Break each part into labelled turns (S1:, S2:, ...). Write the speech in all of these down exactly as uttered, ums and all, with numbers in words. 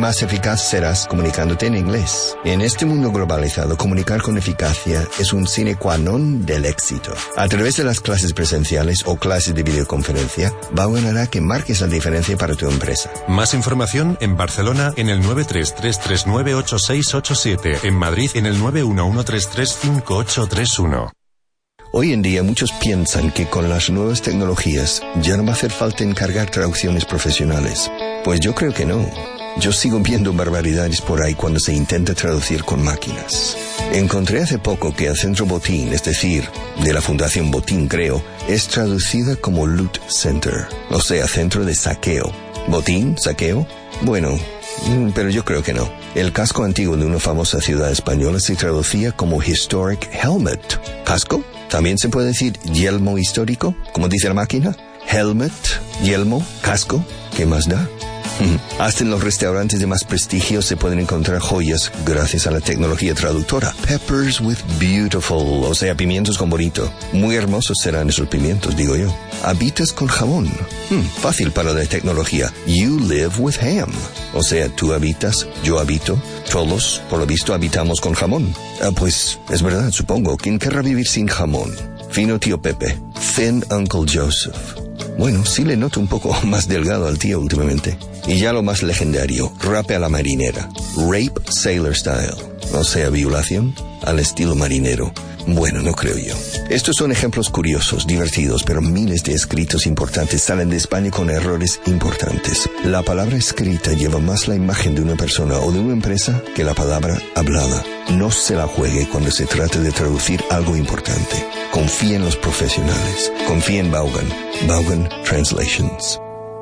S1: más eficaz serás comunicándote en inglés. En este mundo globalizado, comunicar con eficacia es un sine qua non del éxito. A través de las clases presenciales o clases de videoconferencia, Vaughan hará que marques la diferencia para tu empresa.
S2: Más información en Barcelona en el nueve tres tres tres nueve ocho seis ocho siete, en Madrid en el nueve uno uno tres tres cinco ocho tres uno.
S1: Hoy en día muchos piensan que con las nuevas tecnologías ya no va a hacer falta encargar traducciones profesionales. Pues yo creo que no. Yo sigo viendo barbaridades por ahí cuando se intenta traducir con máquinas. Encontré hace poco que el Centro Botín, es decir, de la Fundación Botín creo, es traducida como Loot Center, o sea, centro de saqueo. ¿Botín? ¿Saqueo? Bueno, pero yo creo que no. El casco antiguo de una famosa ciudad española se traducía como Historic Helmet. ¿Casco? ¿También se puede decir yelmo histórico, como dice la máquina? Helmet, yelmo, casco, ¿qué más da? Hasta en los restaurantes de más prestigio se pueden encontrar joyas gracias a la tecnología traductora. Peppers with beautiful, o sea, pimientos con bonito. Muy hermosos serán esos pimientos, digo yo. Habitas con jamón. Hmm, fácil para la tecnología. You live with ham. O sea, tú habitas, yo habito. Todos, por lo visto, habitamos con jamón. Ah, pues, es verdad, supongo. ¿Quién querrá vivir sin jamón? Fino tío Pepe. Thin Uncle Joseph. Bueno, sí le noto un poco más delgado al tío últimamente. Y ya lo más legendario, rape a la marinera. Rape sailor style. O sea, violación al estilo marinero. Bueno, no creo yo. Estos son ejemplos curiosos, divertidos, pero miles de escritos importantes salen de España con errores importantes. La palabra escrita lleva más la imagen de una persona o de una empresa que la palabra hablada. No se la juegue cuando se trate de traducir algo importante. Confía en los profesionales. Confía en Vaughan. Vaughan Translations.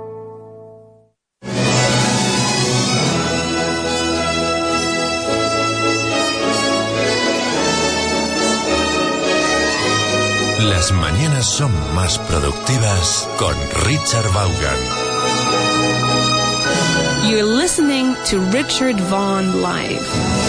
S2: Las mañanas son más productivas con Richard Vaughan.
S3: You're listening to Richard Vaughan Live.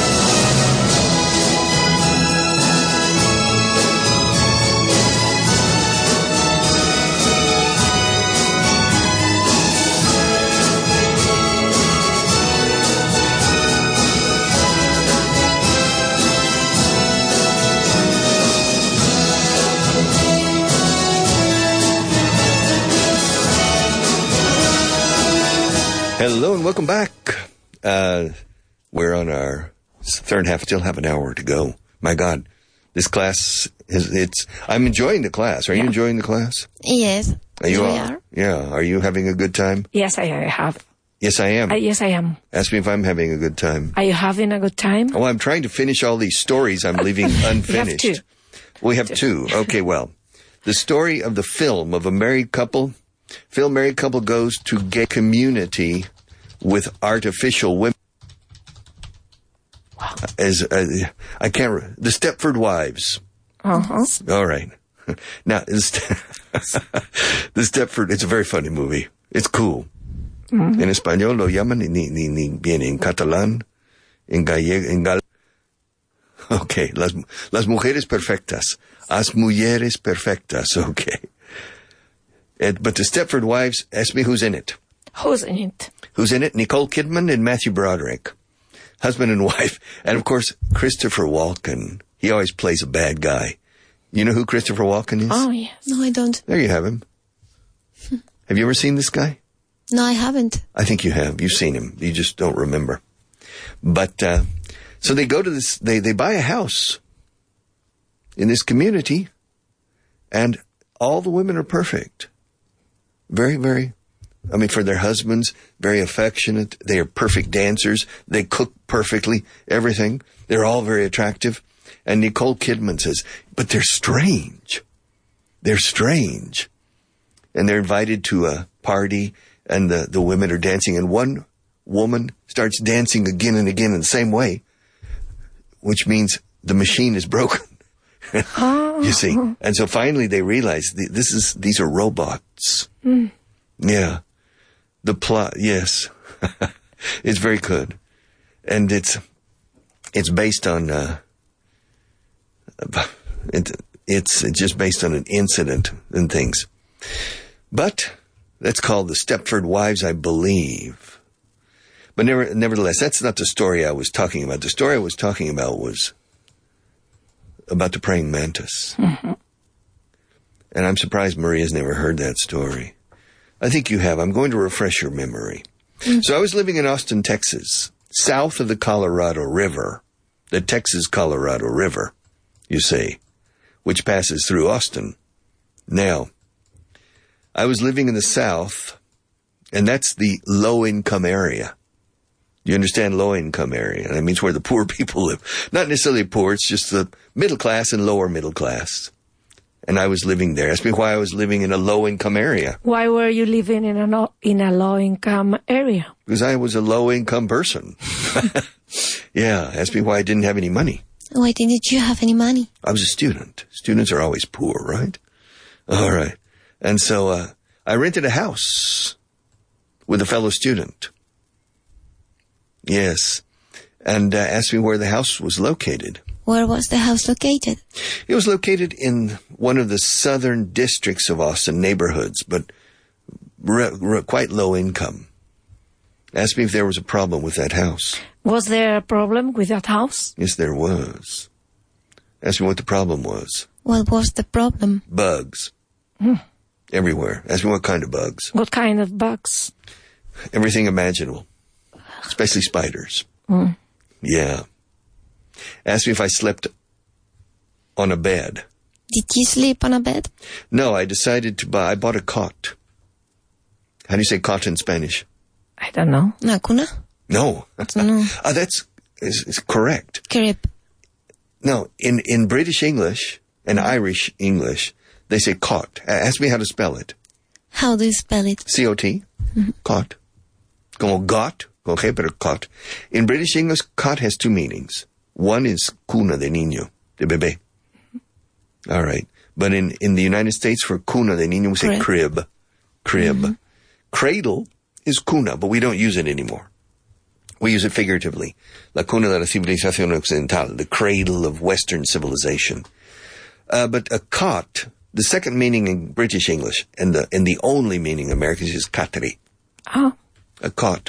S1: Hello and welcome back. Uh, we're on our third half, still have an hour to go. My God, this class is, it's, I'm enjoying the class. Are you yeah. enjoying the class?
S4: Yes.
S1: Are you
S4: we
S1: all,
S4: are.
S1: Yeah. Are you having a good time?
S3: Yes, I have.
S1: Yes, I am.
S3: Uh, yes, I am.
S1: Ask me if I'm having a good time.
S3: Are you having a good time?
S1: Oh, I'm trying to finish all these stories I'm leaving unfinished.
S3: We have two.
S1: We have two. Okay, well, the story of the film of a married couple. Film married couple goes to gay community with artificial women.
S3: Wow.
S1: As uh, I can't, re- the Stepford Wives.
S3: Uh-huh.
S1: All right. Now, the Stepford, it's a very funny movie. It's cool. Mm-hmm. En español lo llaman, ni, ni, ni bien en catalán, en gallego, en gal. Okay, las, las mujeres perfectas. As mujeres perfectas, okay. And, but the Stepford Wives, ask me who's in it.
S3: Who's in it?
S1: Who's in it? Nicole Kidman and Matthew Broderick. Husband and wife. And of course, Christopher Walken. He always plays a bad guy. You know who Christopher Walken is?
S3: Oh, yes.
S4: No, I don't.
S1: There you have him. Have you ever seen this guy?
S4: No, I haven't.
S1: I think you have. You've seen him. You just don't remember. But, uh, so they go to this, they, they buy a house in this community, and all the women are perfect. Very, very, I mean, for their husbands, very affectionate. They are perfect dancers. They cook perfectly, everything. They're all very attractive. And Nicole Kidman says, but they're strange. They're strange. And they're invited to a party, and the, the women are dancing, and one woman starts dancing again and again in the same way, which means the machine is broken. You see. And so finally they realize th- this is, these are robots. Mm. Yeah. The plot, yes. It's very good. And it's, it's based on, uh, it, it's just based on an incident and things. But that's called the Stepford Wives, I believe. But never, nevertheless, that's not the story I was talking about. The story I was talking about was about the praying mantis.
S3: Mm-hmm.
S1: And I'm surprised Maria's never heard that story. I think you have. I'm going to refresh your memory. Mm-hmm. So I was living in Austin, Texas, south of the Colorado River, the Texas-Colorado River, you see, which passes through Austin. Now, I was living in the south, and that's the low-income area. You understand low-income area? That means where the poor people live. Not necessarily poor, it's just the middle class and lower middle class. And I was living there. Ask me why I was living in a low-income area.
S3: Why were you living in a, no, in a low-income area?
S1: Because I was a low-income person. Yeah, ask me why I didn't have any money.
S4: Why didn't you have any money?
S1: I was a student. Students are always poor, right? All right. And so uh, I rented a house with a fellow student. Yes. And uh, asked me where the house was located.
S4: Where was the house located?
S1: It was located in one of the southern districts of Austin neighborhoods, but re- re- quite low income. Asked me if there was a problem with that house.
S3: Was there a problem with that house?
S1: Yes, there was. Asked me what the problem was.
S4: What was the problem?
S1: Bugs.
S3: Mm.
S1: Everywhere. Asked me what kind of bugs.
S3: What kind of bugs?
S1: Everything imaginable. Especially spiders.
S3: Mm.
S1: Yeah. Asked me if I slept on a bed.
S4: Did you sleep on a bed?
S1: No, I decided to buy, I bought a cot. How do you say cot in Spanish?
S3: I don't know.
S4: Una cuna?
S1: No.
S4: No.
S1: Oh, that's is, is correct.
S4: Crib.
S1: No, in, in British English and Irish English, they say cot. Ask me how to spell it.
S4: How do you spell it?
S1: C O T. Mm-hmm. Cot. Como got. Con G, pero cot. In British English, cot has two meanings. One is cuna de niño, de bebé. All right. But in, in the United States, for cuna de niño, we say crib. Crib. crib. Mm-hmm. Cradle is cuna, but we don't use it anymore. We use it figuratively. La cuna de la civilización occidental, the cradle of Western civilization. Uh, but a cot, the second meaning in British English, and the and the only meaning in American is catri.
S3: Oh.
S1: A cot.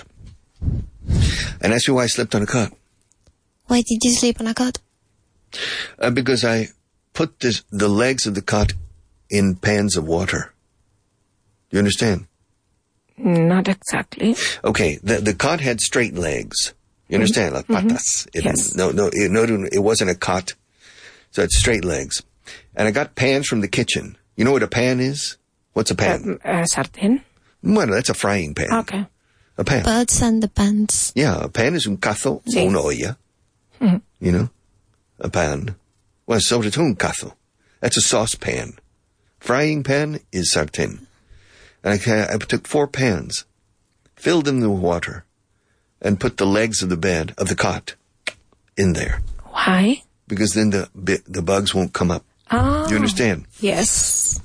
S1: And ask me why I slept on a cot.
S4: Why did you sleep on a cot?
S1: Uh, because I put this, the legs of the cot in pans of water. Do you understand?
S3: Not exactly.
S1: Okay, the the cot had straight legs. You understand? Mm-hmm. Like patas.
S3: Mm-hmm.
S1: It,
S3: yes.
S1: No, no, it, no, it wasn't a cot. So it's straight legs. And I got pans from the kitchen. You know what a pan is? What's a pan?
S3: Uh, a sartén.
S1: Bueno, that's a frying pan.
S3: Okay.
S1: A pan.
S4: Pots and the pans.
S1: Yeah, a pan is un cazo
S3: Sí.
S1: o una olla.
S3: Mm-hmm.
S1: You know? A pan. Well, sobre todo un cazo. That's a saucepan. Frying pan is sartén. And I, I took four pans, filled them with water, and put the legs of the bed, of the cot, in there.
S3: Why?
S1: Because then the the bugs won't come up.
S3: Oh.
S1: You understand?
S3: Yes.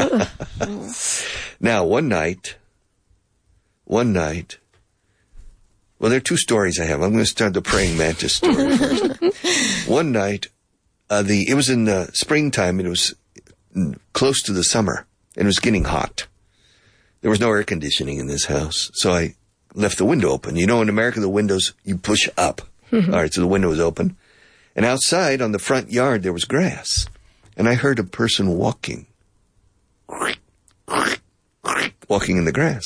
S1: Now, one night, one night, well, there are two stories I have. I'm going to start the praying mantis story first. One night, uh, the it was in the springtime, and it was close to the summer, and it was getting hot. There was no air conditioning in this house, so I left the window open. You know, in America, the windows, you push up. Mm-hmm. All right, so the window was open. And outside on the front yard, there was grass. And I heard a person walking. Walking in the grass.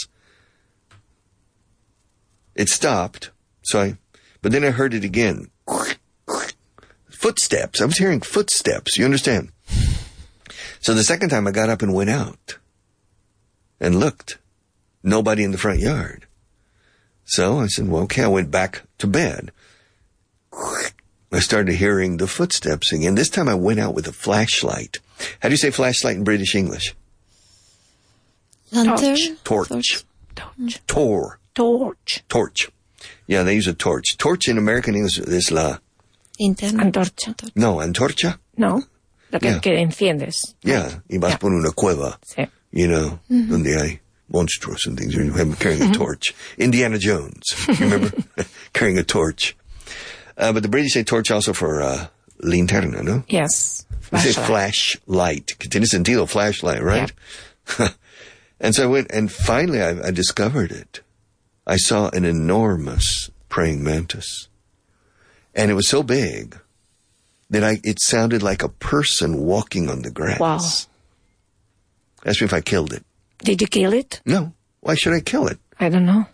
S1: It stopped, so I, but then I heard it again. Footsteps. I was hearing footsteps, you understand? So the second time I got up and went out. And looked. Nobody in the front yard. So I said, well, okay, I went back to bed. I started hearing the footsteps again. This time I went out with a flashlight. How do you say flashlight in British English?
S4: Lantern?
S1: Torch.
S4: Torch.
S3: Torch.
S1: Tor.
S3: Torch.
S1: Torch. Yeah, they use a torch. Torch in American English is la...
S4: Interna.
S3: Antorcha.
S1: No, antorcha?
S3: No. Lo que,
S1: Yeah.
S3: que enciendes.
S1: Yeah, y vas
S3: Yeah.
S1: por una cueva.
S3: Sí.
S1: You know, mm-hmm. donde hay monstruos and things. You have carrying a torch. Indiana Jones, remember? Carrying a torch. Uh, but the British say torch also for uh, linterna, no?
S3: Yes.
S1: They say
S3: Flashlight.
S1: flashlight. Que tiene sentido, flashlight, right? Yeah. And so I went, and finally I, I discovered it. I saw an enormous praying mantis. And it was so big that I it sounded like a person walking on the grass.
S5: Wow.
S1: Ask me if I killed it.
S5: Did you kill it?
S1: No. Why should I kill it?
S5: I don't know.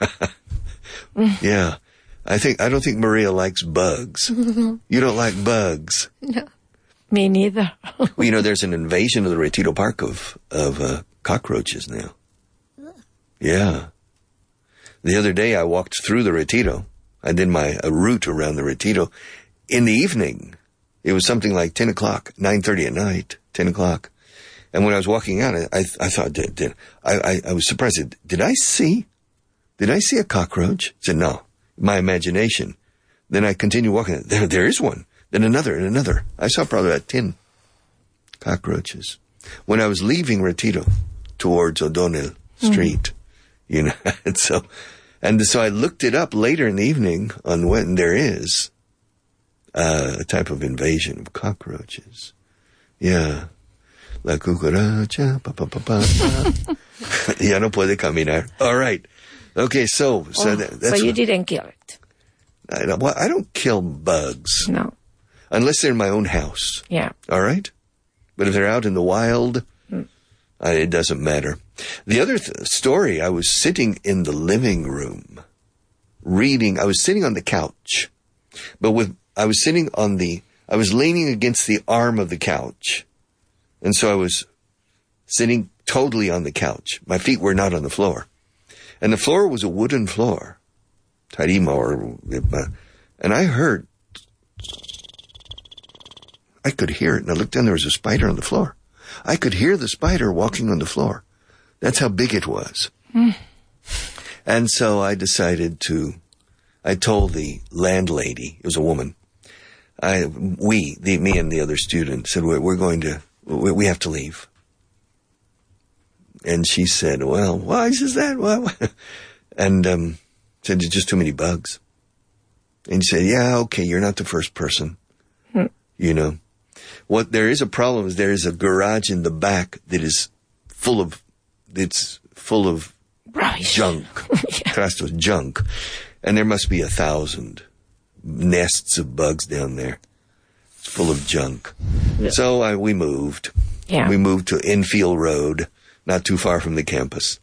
S1: Yeah. I think I don't think Maria likes bugs. You don't like bugs.
S4: No.
S5: Me neither.
S1: Well, you know, there's an invasion of the Retiro Park of, of uh, cockroaches now. Yeah. The other day I walked through the Retiro. I did my a route around the Retiro. In the evening, it was something like ten o'clock, nine thirty at night, ten o'clock. And when I was walking out, I, I, I thought, did, did, I, I, I was surprised. Did, did I see, did I see a cockroach? I said, no, my imagination. Then I continued walking. There, there is one. Then another and another. I saw probably about ten cockroaches. When I was leaving Retiro towards O'Donnell Street, mm. you know, and so, and so I looked it up later in the evening on when there is uh, a type of invasion of cockroaches. Yeah. La cucaracha, pa pa pa pa. Ya no puede caminar. All right. Okay, so so
S5: oh,
S1: that, that's
S5: so you
S1: what,
S5: didn't kill it.
S1: I don't, well, I don't kill bugs.
S5: No.
S1: Unless they're in my own house.
S5: Yeah.
S1: All right? But if they're out in the wild, mm. I, it doesn't matter. The other th- story, I was sitting in the living room reading. I was sitting on the couch, but with I was sitting on the, I was leaning against the arm of the couch. And so I was sitting totally on the couch. My feet were not on the floor. And the floor was a wooden floor. Tarima or, and I heard, I could hear it. And I looked down, there was a spider on the floor. I could hear the spider walking on the floor. That's how big it was. Mm. And so I decided to, I told the landlady, it was a woman, I, we, the, me and the other student said, we're, we're going to, we, we have to leave. And she said, well, why is that? Well, and, um, said, there's just too many bugs. And she said, yeah, okay, you're not the first person. Hmm. You know, what there is a problem is there is a garage in the back that is full of, it's full of
S5: right.
S1: junk, yeah. junk. And there must be a thousand nests of bugs down there. It's full of junk. Yeah. So I, we moved.
S5: Yeah.
S1: We moved to Enfield Road, not too far from the campus.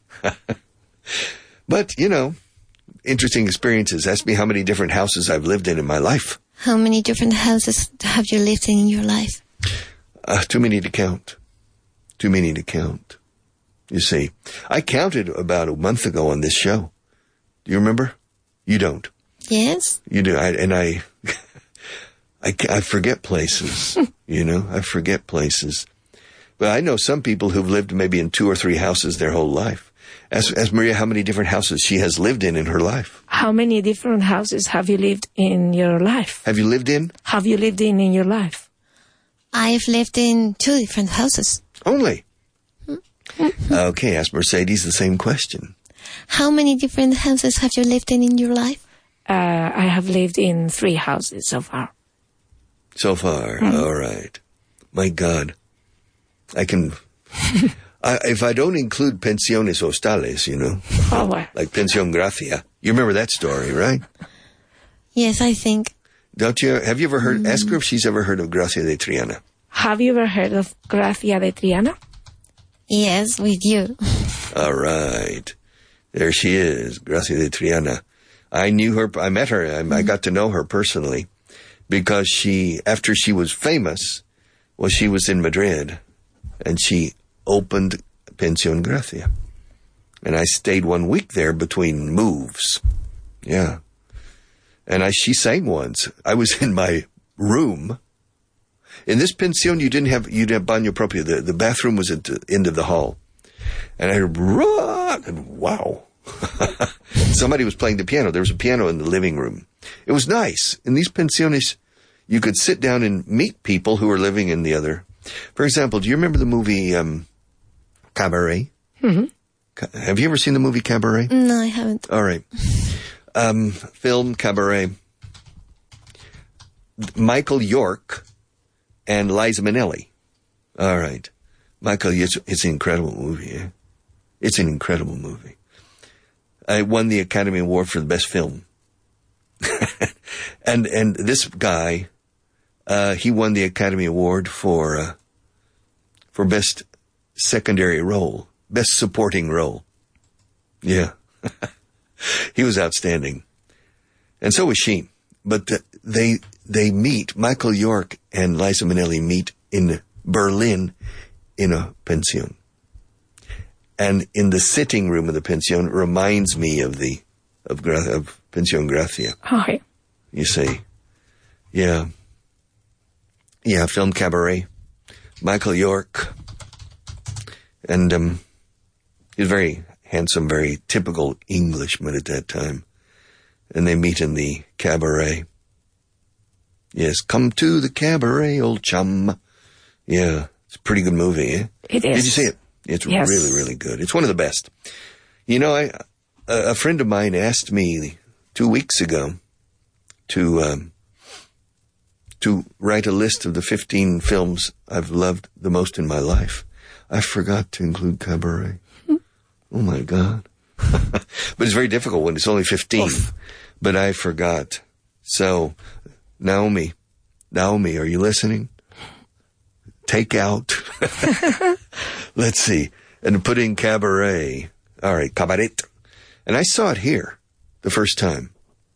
S1: But, you know, interesting experiences. Ask me how many different houses I've lived in in my life.
S4: How many different houses have you lived in in your life?
S1: Uh, too many to count. Too many to count. You see, I counted about a month ago on this show. Do you remember? You don't.
S4: Yes.
S1: You do. I, and I, I, I forget places, you know, I forget places. But I know some people who've lived maybe in two or three houses their whole life. Ask, ask Maria how many different houses she has lived in in her life.
S5: How many different houses have you lived in your life?
S1: Have you lived in?
S5: Have you lived in in your life?
S4: I've lived in two different houses.
S1: Only? Okay, ask Mercedes the same question.
S4: How many different houses have you lived in in your life?
S5: Uh, I have lived in three houses so far.
S1: So far? Mm. All right. My God. I can... I, if I don't include pensiones hostales, you know,
S5: oh, well.
S1: like Pensión Gracia. You remember that story, right?
S4: Yes, I think.
S1: Don't you? Have you ever heard, mm. ask her if she's ever heard of Gracia de Triana.
S5: Have you ever heard of Gracia de Triana?
S4: Yes, with you.
S1: All right. There she is, Gracia de Triana. I knew her, I met her, I, mm. I got to know her personally because she, after she was famous, well, she was in Madrid and she opened Pensión Gracia. And I stayed one week there between moves. Yeah. And I, she sang once. I was in my room. In this pension, you didn't have, you didn't have baño propio. The, the bathroom was at the end of the hall. And I heard, rah, and wow. Somebody was playing the piano. There was a piano in the living room. It was nice. In these pensiones, you could sit down and meet people who were living in the other. For example, do you remember the movie, um, Cabaret?
S5: Mm-hmm.
S1: Ca- have you ever seen the movie Cabaret?
S4: No, I haven't.
S1: All right. Um, film Cabaret. Michael York and Liza Minnelli. All right. Michael, it's, it's an incredible movie. Eh? It's an incredible movie. I won the Academy Award for the best film. and and this guy, uh, he won the Academy Award for uh, for best secondary role, best supporting role. Yeah. He was outstanding. And so was she. But uh, they they meet, Michael York and Liza Minnelli meet in Berlin in a pension. And in the sitting room of the pension reminds me of the of, Gra- of Pension Gracia.
S5: Hi.
S1: You see. Yeah. Yeah, film Cabaret. Michael York. And um, he's very handsome, very typical Englishman at that time. And they meet in the cabaret. Yes, come to the cabaret, old chum. Yeah, it's a pretty good movie, eh?
S5: It is.
S1: Did you see it? It's
S5: yes.
S1: really, really good. It's one of the best. You know, I a, a friend of mine asked me two weeks ago to um, to write a list of the fifteen films I've loved the most in my life. I forgot to include Cabaret. Oh, my God. But it's very difficult when it's only fifteen. Oof. But I forgot. So, Naomi, Naomi, are you listening? Take out. Let's see. And put in Cabaret. All right, Cabaret. And I saw it here the first time.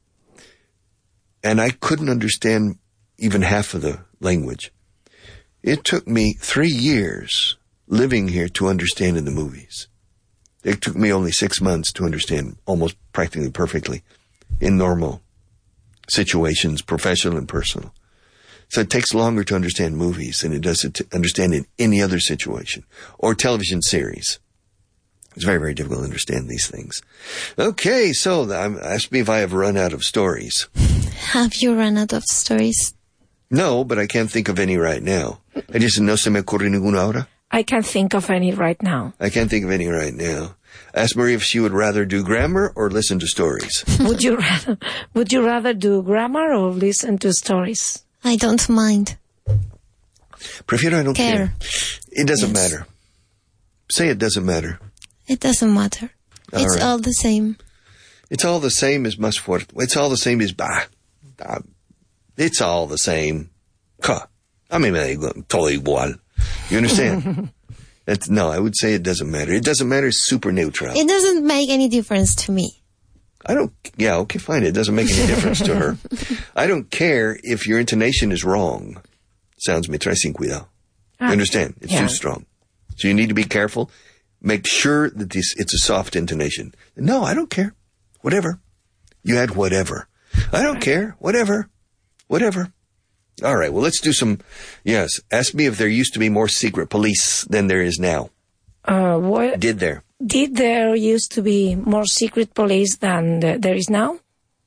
S1: And I couldn't understand even half of the language. It took me three years living here to understand in the movies. It took me only six months to understand almost practically perfectly in normal situations, professional and personal. So it takes longer to understand movies than it does to understand in any other situation or television series. It's very, very difficult to understand these things. Okay, so ask me if I have run out of stories.
S4: Have you run out of stories?
S1: No, but I can't think of any right now. I just no se me ocurre ninguna ahora.
S5: I can't think of any right now.
S1: I can't think of any right now. Ask Marie if she would rather do grammar or listen to stories.
S5: Would you rather, would you rather do grammar or listen to stories?
S4: I don't mind.
S1: Prefiero I don't care. care. It doesn't
S4: yes.
S1: matter. Say it doesn't matter.
S4: It doesn't matter.
S1: All
S4: it's
S1: right.
S4: all the same.
S1: It's all the same as más fuerte. It's all the same as bah. bah. It's all the same. Ka. A mí me da igual, todo igual. You understand? It's, no, I would say it doesn't matter. It doesn't matter. It's super neutral.
S4: It doesn't make any difference to me.
S1: I don't, yeah, okay, fine. It doesn't make any difference to her. I don't care if your intonation is wrong. Sounds me trae sin cuidado. You understand? It's
S5: yeah.
S1: too strong. So you need to be careful. Make sure that this, it's a soft intonation. No, I don't care. Whatever. You add whatever. I don't care. Whatever. Whatever. All right, well, let's do some, yes. Ask me if there used to be more secret police than there is now.
S5: Uh, what?
S1: Did there?
S5: Did there used to be more secret police than the, there is now?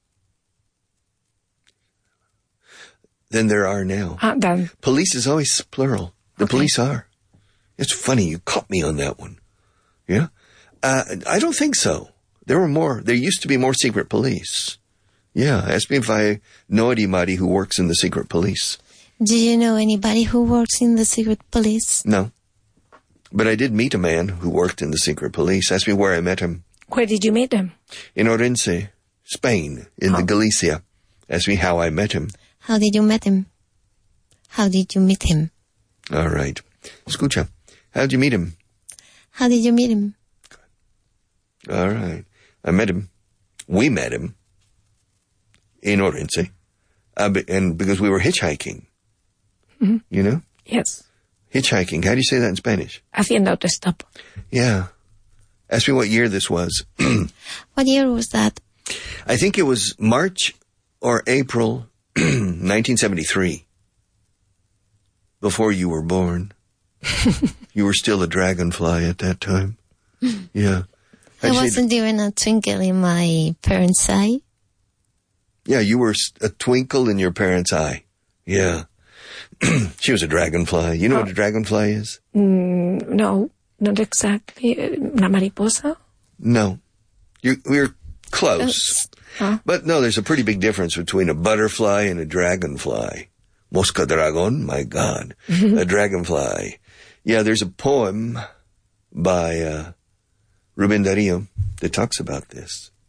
S1: Than there are now.
S5: Uh, then.
S1: Police is always plural. The
S5: Okay.
S1: police are. It's funny, you caught me on that one. Yeah? Uh, I don't think so. There were more, there used to be more secret police. Yeah, ask me if I know anybody who works in the secret police.
S4: Do you know anybody who works in the secret police?
S1: No. But I did meet a man who worked in the secret police. Ask me where I met him.
S5: Where did you meet him?
S1: In Orense, Spain, in
S5: Oh.
S1: the Galicia. Ask me how I met him.
S4: How did you meet him? How did you meet him?
S1: All right. Escucha. How did you meet him?
S4: How did you meet him?
S1: All right. I met him. We met him. In Orense. Uh, and because we were hitchhiking.
S5: Mm-hmm.
S1: You know?
S5: Yes.
S1: Hitchhiking. How do you say that in Spanish?
S5: Haciendo autostop.
S1: Yeah. Ask me what year this was.
S4: What year was that?
S1: I think it was March or April nineteen seventy-three. Before you were born. You were still a dragonfly at that time. Yeah.
S4: I
S1: I'd say
S4: wasn't even a twinkle in my parents' eye.
S1: Yeah, you were a twinkle in your parents' eye. Yeah. She was a dragonfly. You know
S5: Oh.
S1: what a dragonfly is?
S5: Mm, no, not exactly. Una mariposa?
S1: No. You, we're close.
S5: Huh?
S1: But no, there's a pretty big difference between a butterfly and a dragonfly. Mosca dragon, my God. A dragonfly. Yeah, there's a poem by uh, Rubén Darío that talks about this.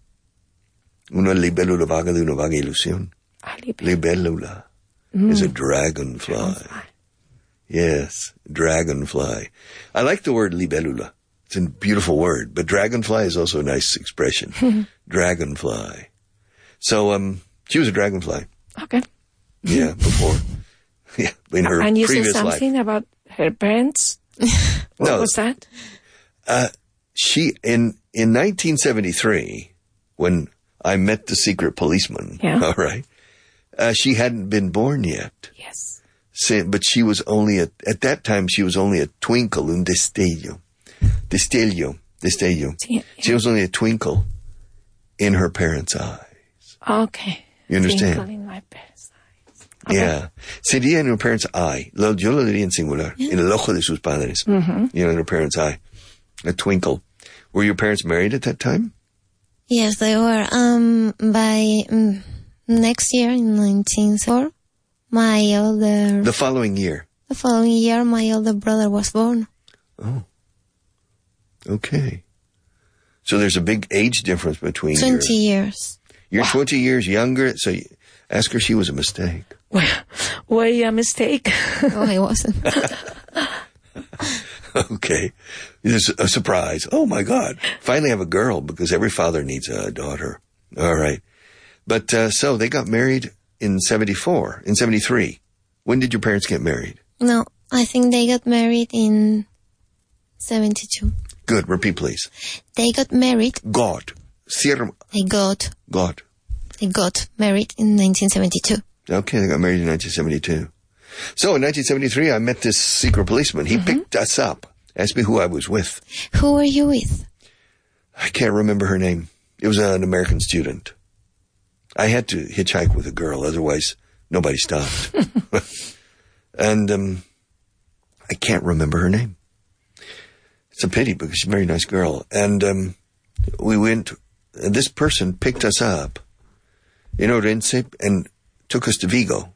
S1: Una libélula vaga de una vaga ilusión.
S5: Ah, libélula.
S1: Libélula mm. is a dragonfly. dragonfly. Yes, dragonfly. I like the word libélula. It's a beautiful word, but dragonfly is also a nice expression. Dragonfly. So, um, she was a dragonfly.
S5: Okay.
S1: Yeah, before. Yeah, in her
S5: and you
S1: previous
S5: said something
S1: life.
S5: about her parents? What
S1: no,
S5: was that?
S1: Uh, she, in, in nineteen seventy-three, when I met the secret policeman,
S5: yeah.
S1: all right, uh, she hadn't been born yet.
S5: Yes.
S1: So, but she was only, a, at that time, she was only a twinkle, un destello. Destello, destello.
S5: Yeah.
S1: She was only a twinkle in her parents' eyes.
S5: Okay.
S1: You understand?
S5: Twinkle in my parents' eyes. Okay.
S1: Yeah. Sería en her parents' eye. Lo, yo lo diría en singular. Yeah. En el ojo de sus padres.
S5: Mm-hmm.
S1: You know, in her parents' eye. A twinkle. Were your parents married at that time?
S4: Yes, they were. Um, by um, next year, in nineteen oh four, my older...
S1: The following year?
S4: The following year, my older brother was born.
S1: Oh. Okay. So there's a big age difference between
S4: twenty
S1: your,
S4: years.
S1: You're
S5: wow.
S1: twenty years younger, so you, ask her she was a mistake.
S5: Well, were you a mistake?
S4: Oh, I wasn't.
S1: Okay. It's a surprise. Oh, my God. Finally have a girl, because every father needs a daughter. All right. But, uh, so they got married in seventy-four, in seventy-three. When did your parents get married?
S4: No, I think they got married in seventy-two.
S1: Good. Repeat, please.
S4: They got married.
S1: God.
S4: They got.
S1: God.
S4: They got married in nineteen seventy-two.
S1: Okay, they got married in nineteen seventy-two. So in nineteen seventy-three, I met this secret policeman. He mm-hmm. picked us up, asked me who I was with.
S4: Who were you with?
S1: I can't remember her name. It was an American student. I had to hitchhike with a girl, otherwise nobody stopped. And um, I can't remember her name. It's a pity, because she's a very nice girl. And um, we went, and this person picked us up in Orense and took us to Vigo.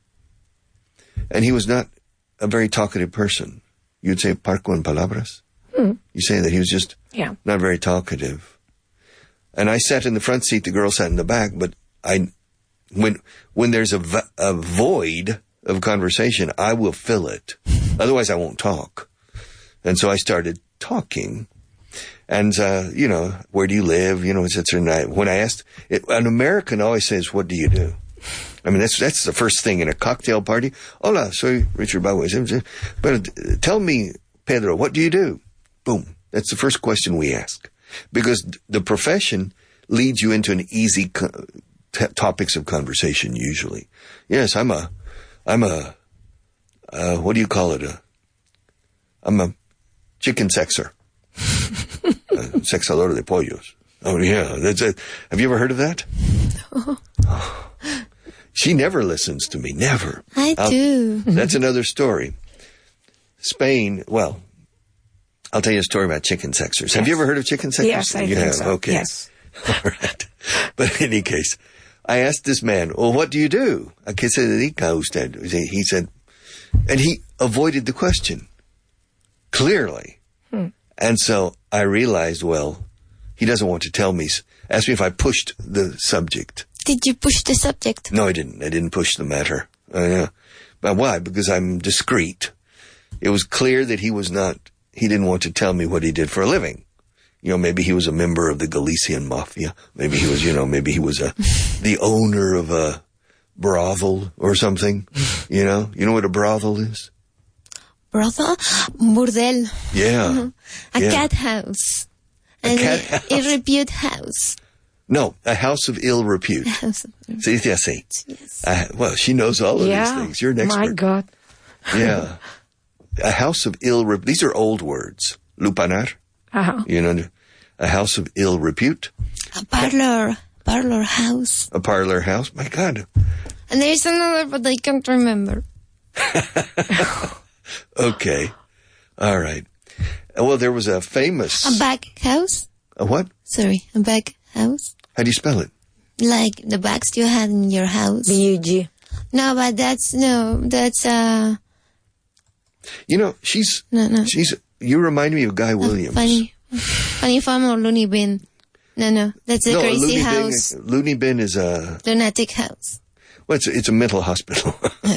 S1: And he was not a very talkative person. You'd say parco en palabras.
S5: Mm.
S1: You say that he was just
S5: yeah.
S1: not very talkative. And I sat in the front seat, the girl sat in the back, but I, when, when there's a, a void of conversation, I will fill it. Otherwise I won't talk. And so I started talking. And, uh, you know, where do you live? You know, et cetera. And I, when I asked, it, an American always says, what do you do? I mean, that's, that's the first thing in a cocktail party. Hola, soy Richard Bauer. But tell me, Pedro, what do you do? Boom. That's the first question we ask. Because the profession leads you into an easy co- t- topics of conversation, usually. Yes, I'm a, I'm a, uh, what do you call it? A, I'm a chicken sexer. uh, sexador de pollos. Oh, yeah. That's it. Have you ever heard of that?
S4: No.
S1: Oh. She never listens to me. Never.
S4: I
S1: I'll,
S4: do.
S1: That's another story. Spain, well, I'll tell you a story about chicken sexers. Yes. Have you ever heard of chicken sexers?
S5: Yes, I
S1: you
S5: think
S1: have.
S5: so.
S1: Okay.
S5: Yes.
S1: All right. But in any case, I asked this man, well, what do you do? ¿A qué se dedica usted? He said, and he avoided the question. Clearly.
S5: Hmm.
S1: And so I realized, well, he doesn't want to tell me. Asked me if I pushed the subject.
S4: Did you push the subject?
S1: No, I didn't. I didn't push the matter. Uh, yeah. But why? Because I'm discreet. It was clear that he was not, he didn't want to tell me what he did for a living. You know, maybe he was a member of the Galician mafia. Maybe he was, you know, maybe he was a, the owner of a brothel or something. You know, you know what a brothel is?
S4: Brothel? Burdel.
S1: Yeah.
S4: Mm-hmm. A
S1: yeah.
S4: cat house.
S1: A
S4: and
S1: cat
S4: a,
S1: house.
S4: a repute house.
S1: No, a house of ill repute.
S4: House of
S1: Se dice así.
S4: Yes.
S1: Uh, well, she knows all of
S5: yeah.
S1: these things. You're an expert.
S5: My God.
S1: Yeah. A house of ill repute. These are old words. Lupanar.
S5: Uh-huh.
S1: You know, a house of ill repute.
S4: A parlor. Parlor house.
S1: A parlor house. My God.
S4: And there's another, but I can't remember.
S1: Okay. All right. Well, there was a famous...
S4: A bag house?
S1: A what?
S4: Sorry, a bag house?
S1: How do you spell it?
S4: Like the bags you had in your house.
S5: B U G.
S4: No, but that's, no, that's, uh...
S1: You know, she's...
S4: No, no.
S1: She's... You remind me of Guy Williams.
S4: Funny. Funny Farm or Looney Bin. No, no. That's a
S1: no,
S4: crazy
S1: a loony
S4: house.
S1: Bin, a loony bin is a...
S4: Lunatic house.
S1: Well, it's a, it's a mental hospital.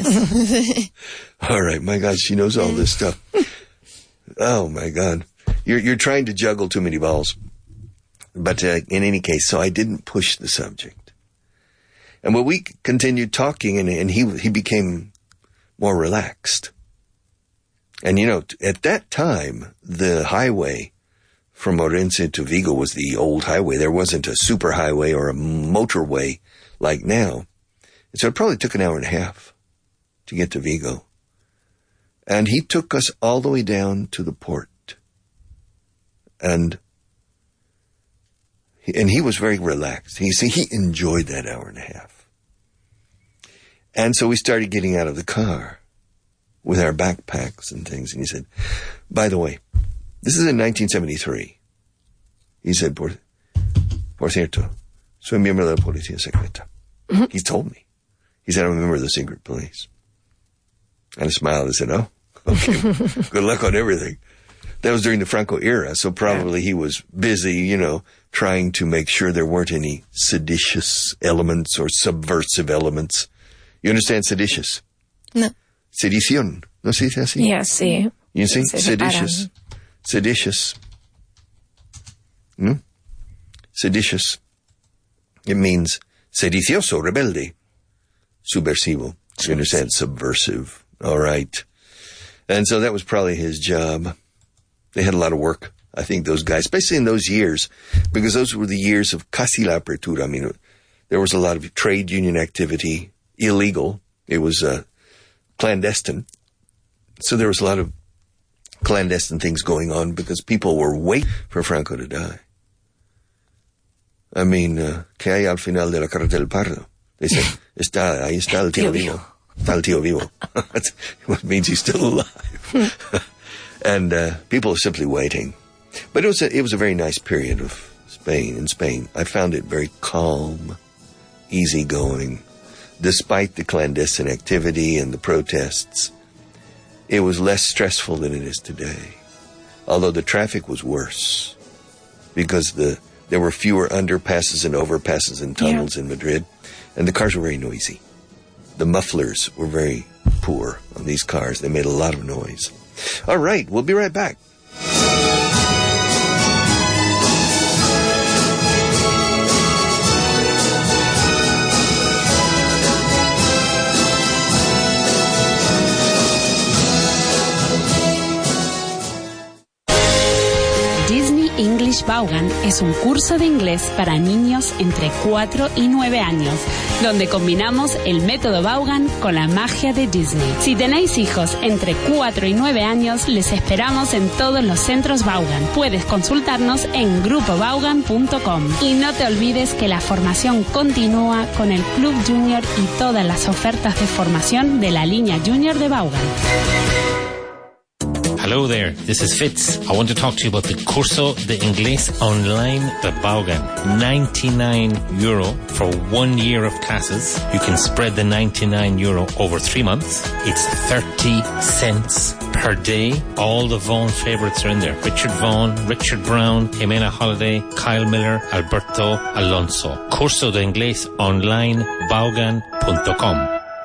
S1: All right, my God, she knows all this stuff. Oh, my God. You're you're trying to juggle too many balls. But uh, in any case, so I didn't push the subject. And when we continued talking, and, and he he became more relaxed. And, you know, at that time, the highway from Orense to Vigo was the old highway. There wasn't a super highway or a motorway like now. And so it probably took an hour and a half to get to Vigo. And he took us all the way down to the port. And he, and he was very relaxed. He see, he enjoyed that hour and a half. And so we started getting out of the car with our backpacks and things. And he said, by the way, this is in nineteen seventy-three. He said, por, por cierto, soy miembro de la policía secreta. Mm-hmm. He told me. He said, I'm a member of the secret police. And I smiled and said, oh, okay, good luck on everything. That was during the Franco era, so probably yeah. he was busy, you know, trying to make sure there weren't any seditious elements or subversive elements. You understand seditious?
S4: No.
S1: Sedición. ¿No se dice así?
S5: Yeah, sí.
S1: You see?
S5: Se
S1: seditious.
S5: separan.
S1: Seditious. Hmm? Seditious. It means sedicioso, rebelde. Subversivo. You understand? Subversive. All right. And so that was probably his job. They had a lot of work, I think, those guys, especially in those years, because those were the years of casi la apertura. I mean, there was a lot of trade union activity, illegal. It was uh, clandestine. So there was a lot of clandestine things going on because people were waiting for Franco to die. I mean, uh, ¿qué hay al final de la carretera del Pardo? They said, está, ahí está el tío vivo. Está el tío vivo. That's what means he's still alive. And uh, people are simply waiting. But it was a, it was a very nice period of Spain. In Spain, I found it very calm, easygoing, despite the clandestine activity and the protests. It was less stressful than it is today, although the traffic was worse because the there were fewer underpasses and overpasses and tunnels yeah. in Madrid, and the cars were very noisy. The mufflers were very poor on these cars. They made a lot of noise. All right, we'll be right back.
S3: Disney English Vaughan es un curso de inglés para niños entre cuatro y nueve años, donde combinamos el método Vaughan con la magia de Disney. Si tenéis hijos entre cuatro y nueve años, les esperamos en todos los centros Vaughan. Puedes consultarnos en grupo vaughan punto com. Y no te olvides que la formación continúa con el Club Junior y todas las ofertas de formación de la línea Junior de Vaughan.
S6: Hello there, this is Fitz. I want to talk to you about the Curso de Inglés Online de Vaughan. ninety-nine euro for one year of classes. You can spread the ninety-nine euro over three months. It's thirty cents per day. All the Vaughan favorites are in there. Richard Vaughan, Richard Brown, Jimena Holiday, Kyle Miller, Alberto Alonso. Curso de Inglés Online Vaughan punto com.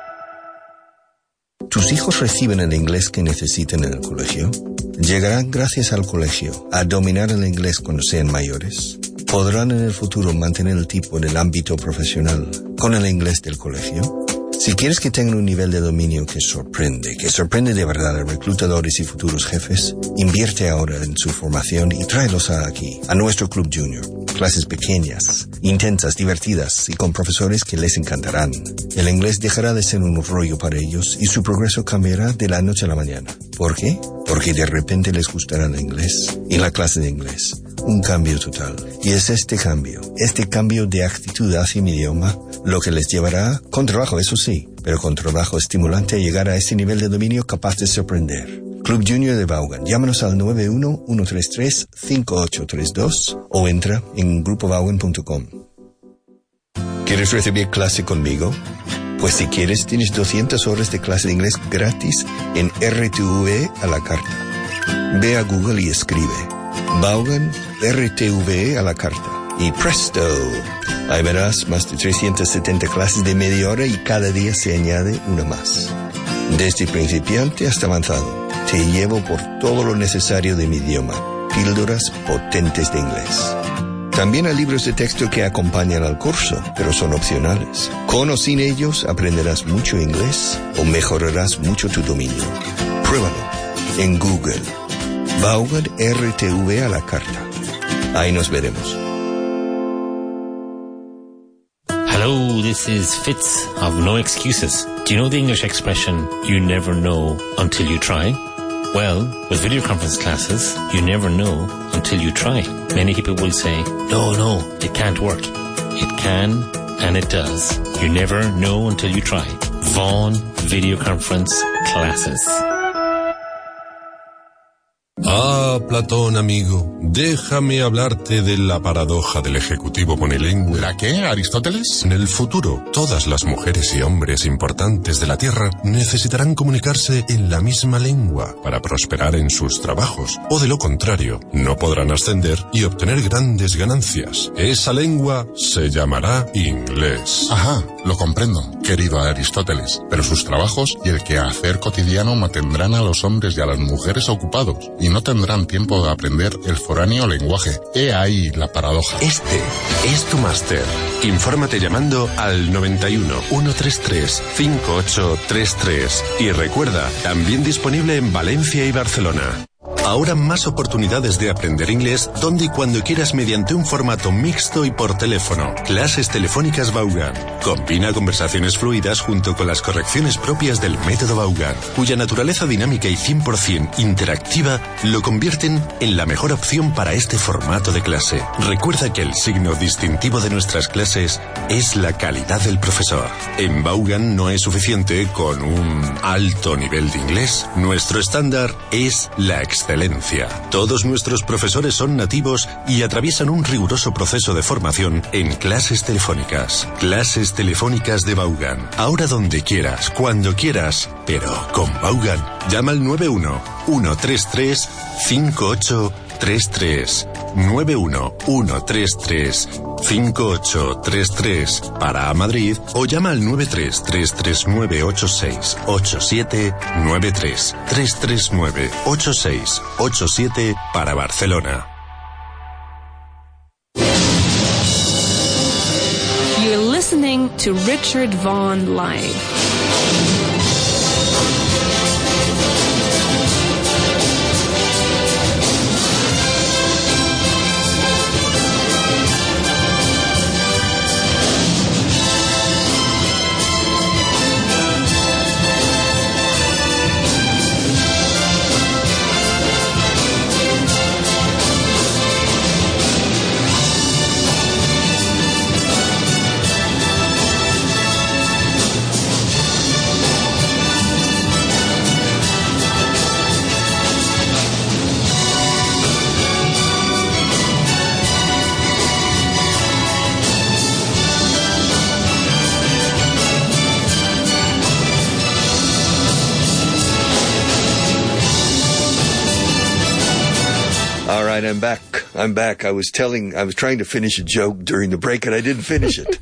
S1: ¿Tus hijos reciben el inglés que necesitan en el colegio? ¿Llegarán gracias al colegio a dominar el inglés cuando sean mayores? ¿Podrán en el futuro mantener el tipo en el ámbito profesional con el inglés del colegio? Si quieres que tengan un nivel de dominio que sorprende, que sorprende de verdad a reclutadores y futuros jefes, invierte ahora en su formación y tráelos aquí, a nuestro Club Junior. Clases pequeñas, intensas, divertidas y con profesores que les encantarán. El inglés dejará de ser un rollo para ellos y su progreso cambiará de la noche a la mañana. ¿Por qué? Porque de repente les gustará el inglés y la clase de inglés. Un cambio total. Y es este cambio, este cambio de actitud hacia mi idioma, lo que les llevará, con trabajo, eso sí, pero con trabajo estimulante, a llegar a ese nivel de dominio capaz de sorprender. Club Junior de Vaughan. Llámanos al nueve uno uno tres tres cinco ocho tres dos o entra en grupo vaughan punto com. ¿Quieres recibir clase conmigo? Pues si quieres, tienes doscientas horas de clase de inglés gratis en R T V E a la carta. Ve a Google y escribe Vaughan R T V E a la carta. Y presto, ahí verás más de trescientas setenta clases de media hora y cada día se añade una más. Desde principiante hasta avanzado, te llevo por todo lo necesario de mi idioma. Píldoras potentes de inglés. También hay libros de texto que acompañan al curso, pero son opcionales. Con o sin ellos aprenderás mucho inglés o mejorarás mucho tu dominio. Pruébalo en Google. Vaughan R T V a la carta. Ahí nos veremos.
S6: Hello, this is Fitz of No Excuses. Do you know the English expression, you never know until you try? Well, with video conference classes, you never know until you try. Many people will say, no, no, it can't work. It can, and it does. You never know until you try. Vaughan Video Conference Classes.
S2: Ah, Platón, amigo, déjame hablarte de la paradoja del ejecutivo monilingüe.
S7: ¿La qué, Aristóteles?
S2: En el futuro, todas las mujeres y hombres importantes de la Tierra necesitarán comunicarse en la misma lengua para prosperar en sus trabajos, o de lo contrario, no podrán ascender y obtener grandes ganancias. Esa lengua se llamará inglés.
S7: Ajá, lo comprendo, querido Aristóteles, pero sus trabajos y el quehacer cotidiano mantendrán a los hombres y a las mujeres ocupados, y no tendrán tiempo de aprender el foráneo lenguaje. He ahí la paradoja.
S2: Este es tu máster. Infórmate llamando al noventa y uno, ciento treinta y tres, cincuenta y ocho treinta y tres. Y recuerda, también disponible en Valencia y Barcelona. Ahora más oportunidades de aprender inglés donde y cuando quieras mediante un formato mixto y por teléfono. Clases telefónicas Vaughan. Combina conversaciones fluidas junto con las correcciones propias del método Vaughan, cuya naturaleza dinámica y cien por ciento interactiva lo convierten en la mejor opción para este formato de clase. Recuerda que el signo distintivo de nuestras clases es la calidad del profesor. En Vaughan no es suficiente con un alto nivel de inglés. Nuestro estándar es la excelencia. Todos nuestros profesores son nativos y atraviesan un riguroso proceso de formación en clases telefónicas. Clases telefónicas de Vaughan. Ahora donde quieras, cuando quieras, pero con Vaughan. Llama al nueve uno, ciento treinta y tres, cincuenta y ocho treinta y tres. nueve uno, ciento treinta y tres, cincuenta y ocho treinta y tres para Madrid o llama al nueve tres, tres tres nueve, ocho seis ocho siete, nueve tres, tres tres nueve, ocho seis ocho siete para Barcelona.
S5: You're listening to Richard Vaughan Live.
S1: All right, I'm back. I'm back. I was telling, I was trying to finish a joke during the break and I didn't finish it.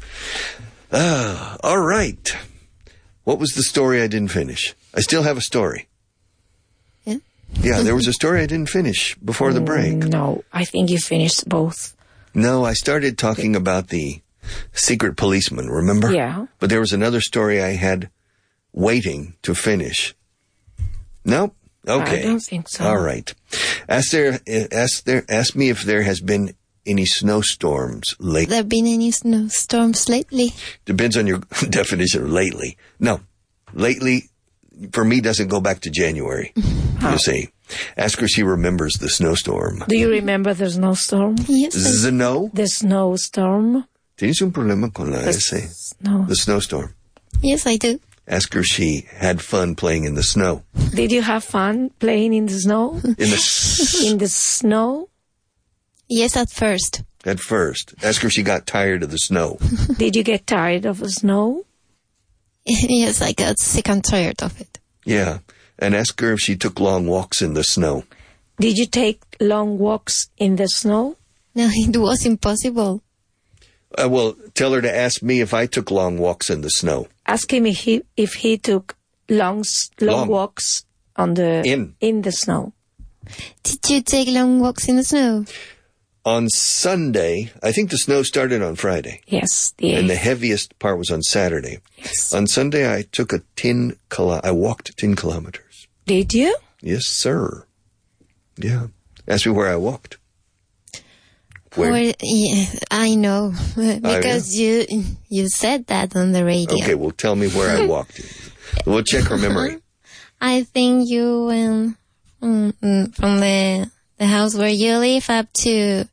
S1: Ah, all right. What was the story I didn't finish? I still have a story.
S4: Yeah?
S1: Yeah, there was a story I didn't finish before the break.
S5: No, I think you finished both.
S1: No, I started talking about the secret policeman, remember?
S5: Yeah.
S1: But there was another story I had waiting to finish. Nope. Okay.
S5: I don't think so.
S1: All right. Ask there, ask there, ask me if there has been any snowstorms lately.
S4: There been any snowstorms lately?
S1: Depends on your definition of lately. No. Lately, for me, doesn't go back to January.
S5: How?
S1: You see. Ask her if she remembers the snowstorm.
S5: Do you remember the snowstorm?
S4: Yes. I-
S1: Snow?
S5: The snowstorm?
S1: ¿Tienes un problema con la
S5: The
S1: S?
S5: snow.
S1: The snowstorm.
S4: Yes, I do.
S1: Ask her if she had fun playing in the snow.
S5: Did you have fun playing in the snow?
S1: In the
S5: In the snow?
S4: Yes, at first.
S1: at first. Ask her if she got tired of the snow.
S5: Did you get tired of the snow?
S4: Yes, I got sick and tired of it.
S1: Yeah. And ask her if she took long walks in the snow.
S5: Did you take long walks in the snow?
S4: No, it was impossible.
S1: Uh, well, tell her to ask me if I took long walks in the snow.
S5: Ask him if he if he took long long,
S1: Long.
S5: walks on the
S1: In.
S5: in the snow.
S4: Did you take long walks in the snow?
S1: On Sunday, I think the snow started on Friday.
S5: Yes, the
S1: And the
S5: eighth.
S1: heaviest part was on Saturday.
S5: Yes.
S1: On Sunday, I took a ten kilo- I walked ten kilometers.
S5: Did you?
S1: Yes, sir. Yeah. Ask me where I walked. Where?
S4: Or, yeah, I know because you you said that on the radio.
S1: Okay, well, tell me where I walked. We'll check her memory.
S4: I think you went mm, mm, from the the house where you live up to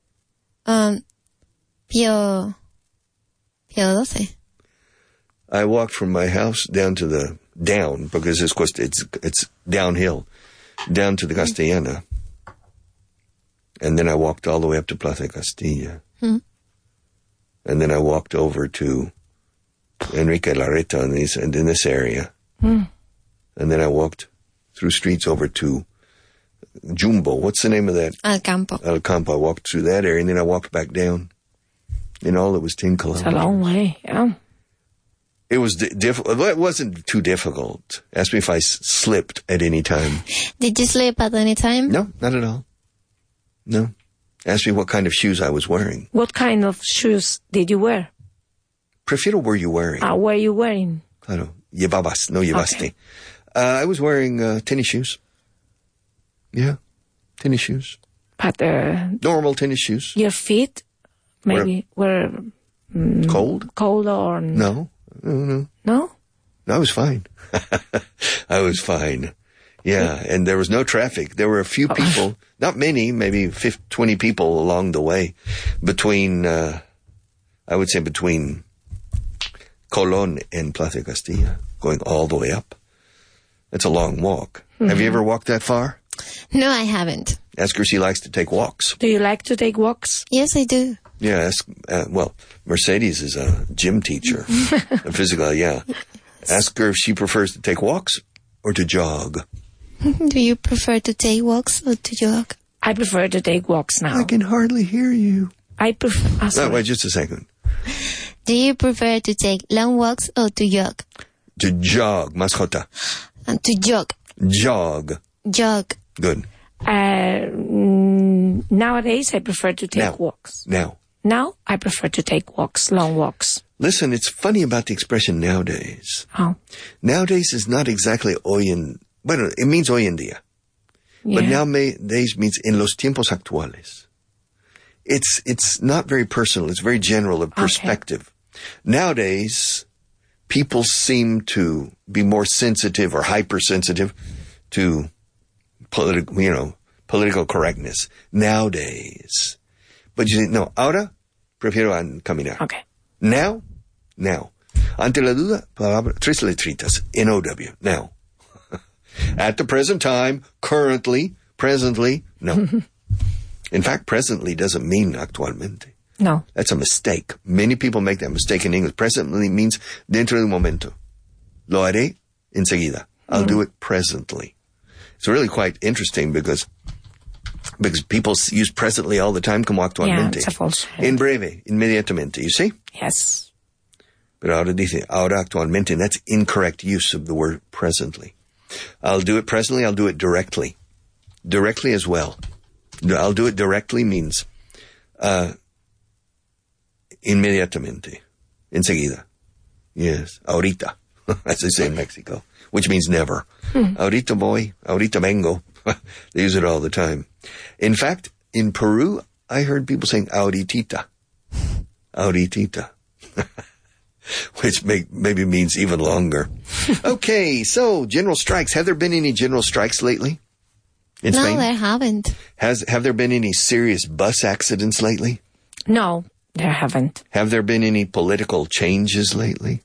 S4: um Pio Pio twelve.
S1: I walked from my house down to the down because it's it's it's downhill, down to the Castellana, and then I walked all the way up to Plaza Castilla,
S4: Hmm.
S1: and then I walked over to Enrique Larreta in this and in this area,
S5: Hmm.
S1: and then I walked through streets over to Jumbo. What's the name of that?
S4: Al Campo.
S1: El Campo. I walked through that area, and then I walked back down. In all, it was ten
S5: It's
S1: kilometers.
S5: a long way. Yeah.
S1: It was di- difficult. It wasn't too difficult. Ask me if I s- slipped at any time.
S4: Did you sleep at any time?
S1: No, not at all. No. Ask me what kind of shoes I was wearing.
S5: What kind of shoes did you wear?
S1: Prefiero were you wearing?
S5: Uh, were you wearing?
S1: Claro. Llevabas, no llevaste.
S5: Okay.
S1: Uh, I was wearing uh, tennis shoes. Yeah, tennis shoes.
S5: But uh,
S1: Normal tennis shoes.
S5: your feet maybe were
S1: Cold?
S5: cold or
S1: No, no, no.
S5: no?
S1: No, I was fine. I was fine. Yeah, and there was no traffic. There were a few people, not many, maybe fifty, twenty people along the way between, uh, I would say between Colón and Plaza Castilla, going all the way up. It's a long walk.
S5: Mm-hmm.
S1: Have you ever walked that far?
S4: No, I haven't.
S1: Ask her, she likes to take walks.
S5: Do you like to take walks?
S4: Yes, I do.
S1: Yeah, ask, uh, well, Mercedes is a gym teacher, a physical, yeah. Ask her if she prefers to take walks or to jog.
S4: Do you prefer to take walks or to jog?
S5: I prefer to take walks now.
S1: I can hardly hear you.
S5: I prefer. Oh,
S1: No,
S5: sorry.
S1: wait, just a second.
S4: Do you prefer to take long walks or to jog?
S1: To jog, mascota.
S4: Uh, to jog.
S1: Jog.
S4: Jog.
S1: Good.
S5: Uh, mm, nowadays, I prefer to take
S1: Now.
S5: walks.
S1: Now,
S5: Now, I prefer to take walks, long walks.
S1: listen, it's funny about the expression nowadays.
S5: Oh,
S1: Nowadays is not exactly hoy en, bueno, it means hoy en día.
S5: yeah.
S1: But nowadays means en los tiempos actuales. It's, it's not very personal. It's very general of perspective. Nowadays, people seem to be more sensitive or hypersensitive to political, you know, political correctness. Nowadays. But you say, no, ahora prefiero an- caminar.
S5: Okay.
S1: Now, now. Ante la duda, palabra, tres letritas, N O W, now. At the present time, currently, presently, no. In fact, presently doesn't mean actualmente.
S5: No.
S1: That's a mistake. Many people make that mistake in English. Presently means dentro de un momento. Lo haré enseguida. I'll do it presently. It's really quite interesting because because people s- use presently all the time como
S5: Yeah,
S1: actualmente.
S5: it's a false.
S1: En breve, inmediatamente. You see?
S5: Yes.
S1: Pero ahora dice ahora actualmente, and that's incorrect use of the word presently. I'll do it presently, I'll do it directly. Directly as well. I'll do it directly means uh, inmediatamente, enseguida. Yes, ahorita, as they say in Mexico, which means never. Ahorita voy, ahorita vengo. They use it all the time. In fact, in Peru, I heard people saying ahoritita. Ahoritita. Which may, maybe means even longer. Okay, so general strikes. Have there been any general strikes lately in
S4: No,
S1: Spain?
S4: there haven't.
S1: Has have there been any serious bus accidents lately?
S5: No, there haven't.
S1: Have there been any political changes lately?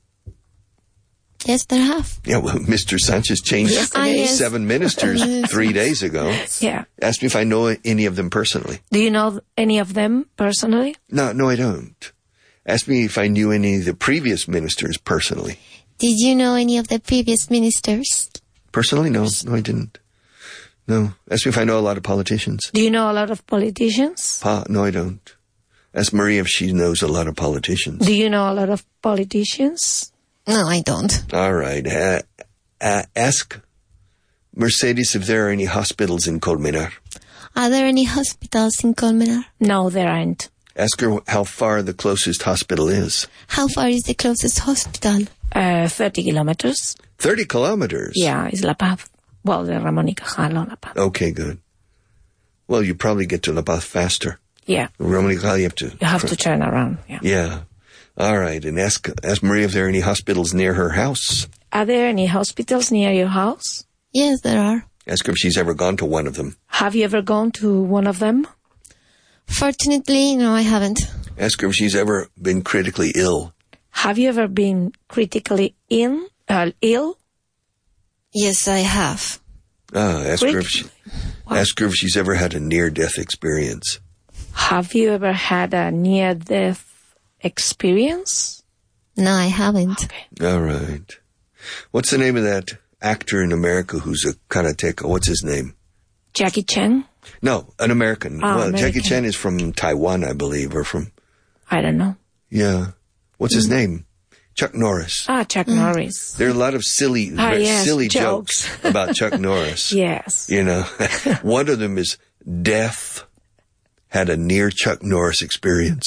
S4: Yes, there have.
S1: Yeah, well, Mister Sanchez changed
S4: Ah, yes.
S1: seven ministers three days ago.
S5: Yeah.
S1: Asked me if I know any of them personally.
S5: Do you know any of them personally?
S1: No, no, I don't. Asked me if I knew any of the previous ministers personally.
S4: Did you know any of the previous ministers?
S1: Personally, no, no, I didn't. No. Ask me if I know a lot of politicians.
S5: Do you know a lot of politicians?
S1: Pa, no, I don't. Ask Maria if she knows a lot of politicians.
S5: Do you know a lot of politicians?
S4: No, I don't.
S1: All right. Uh, uh, ask Mercedes if there are any hospitals in Colmenar.
S4: Are there any hospitals in Colmenar?
S5: No, there aren't.
S1: Ask her how far the closest hospital is.
S4: How far is the closest hospital?
S5: Uh, thirty kilometers.
S1: thirty kilometers?
S5: Yeah, it's La Paz. Well, de Ramón y Cajal on La Paz.
S1: Okay, good. Well, you probably get to La Paz faster.
S5: Yeah.
S1: Ramón y Cajal, you have to...
S5: You have to turn around, yeah.
S1: Yeah. All right, and ask ask Maria if there are any hospitals near her house.
S5: Are there any hospitals near your house?
S4: Yes, there are.
S1: Ask her if she's ever gone to one of them.
S5: Have you ever gone to one of them?
S4: Fortunately, no, I haven't.
S1: Ask her if she's ever been critically ill.
S5: Have you ever been critically in, uh, ill?
S4: Yes, I have.
S1: Ah, ask her if she,
S5: Wow.
S1: ask her if she's ever had a near-death experience.
S5: Have you ever had a near-death experience?
S4: No, I haven't.
S5: Okay.
S1: All right. What's the name of that actor in America who's a karateka? What's his name?
S5: Jackie Chan?
S1: No, an American.
S5: Ah,
S1: well,
S5: American.
S1: Jackie Chan is from Taiwan, I believe, or from...
S5: I don't know.
S1: Yeah. What's his name? Chuck Norris.
S5: Ah, Chuck Norris.
S1: There are a lot of silly,
S5: Ah,
S1: very
S5: yes,
S1: silly
S5: jokes.
S1: jokes about Chuck Norris.
S5: Yes.
S1: You know, one of them is death had a near Chuck Norris experience.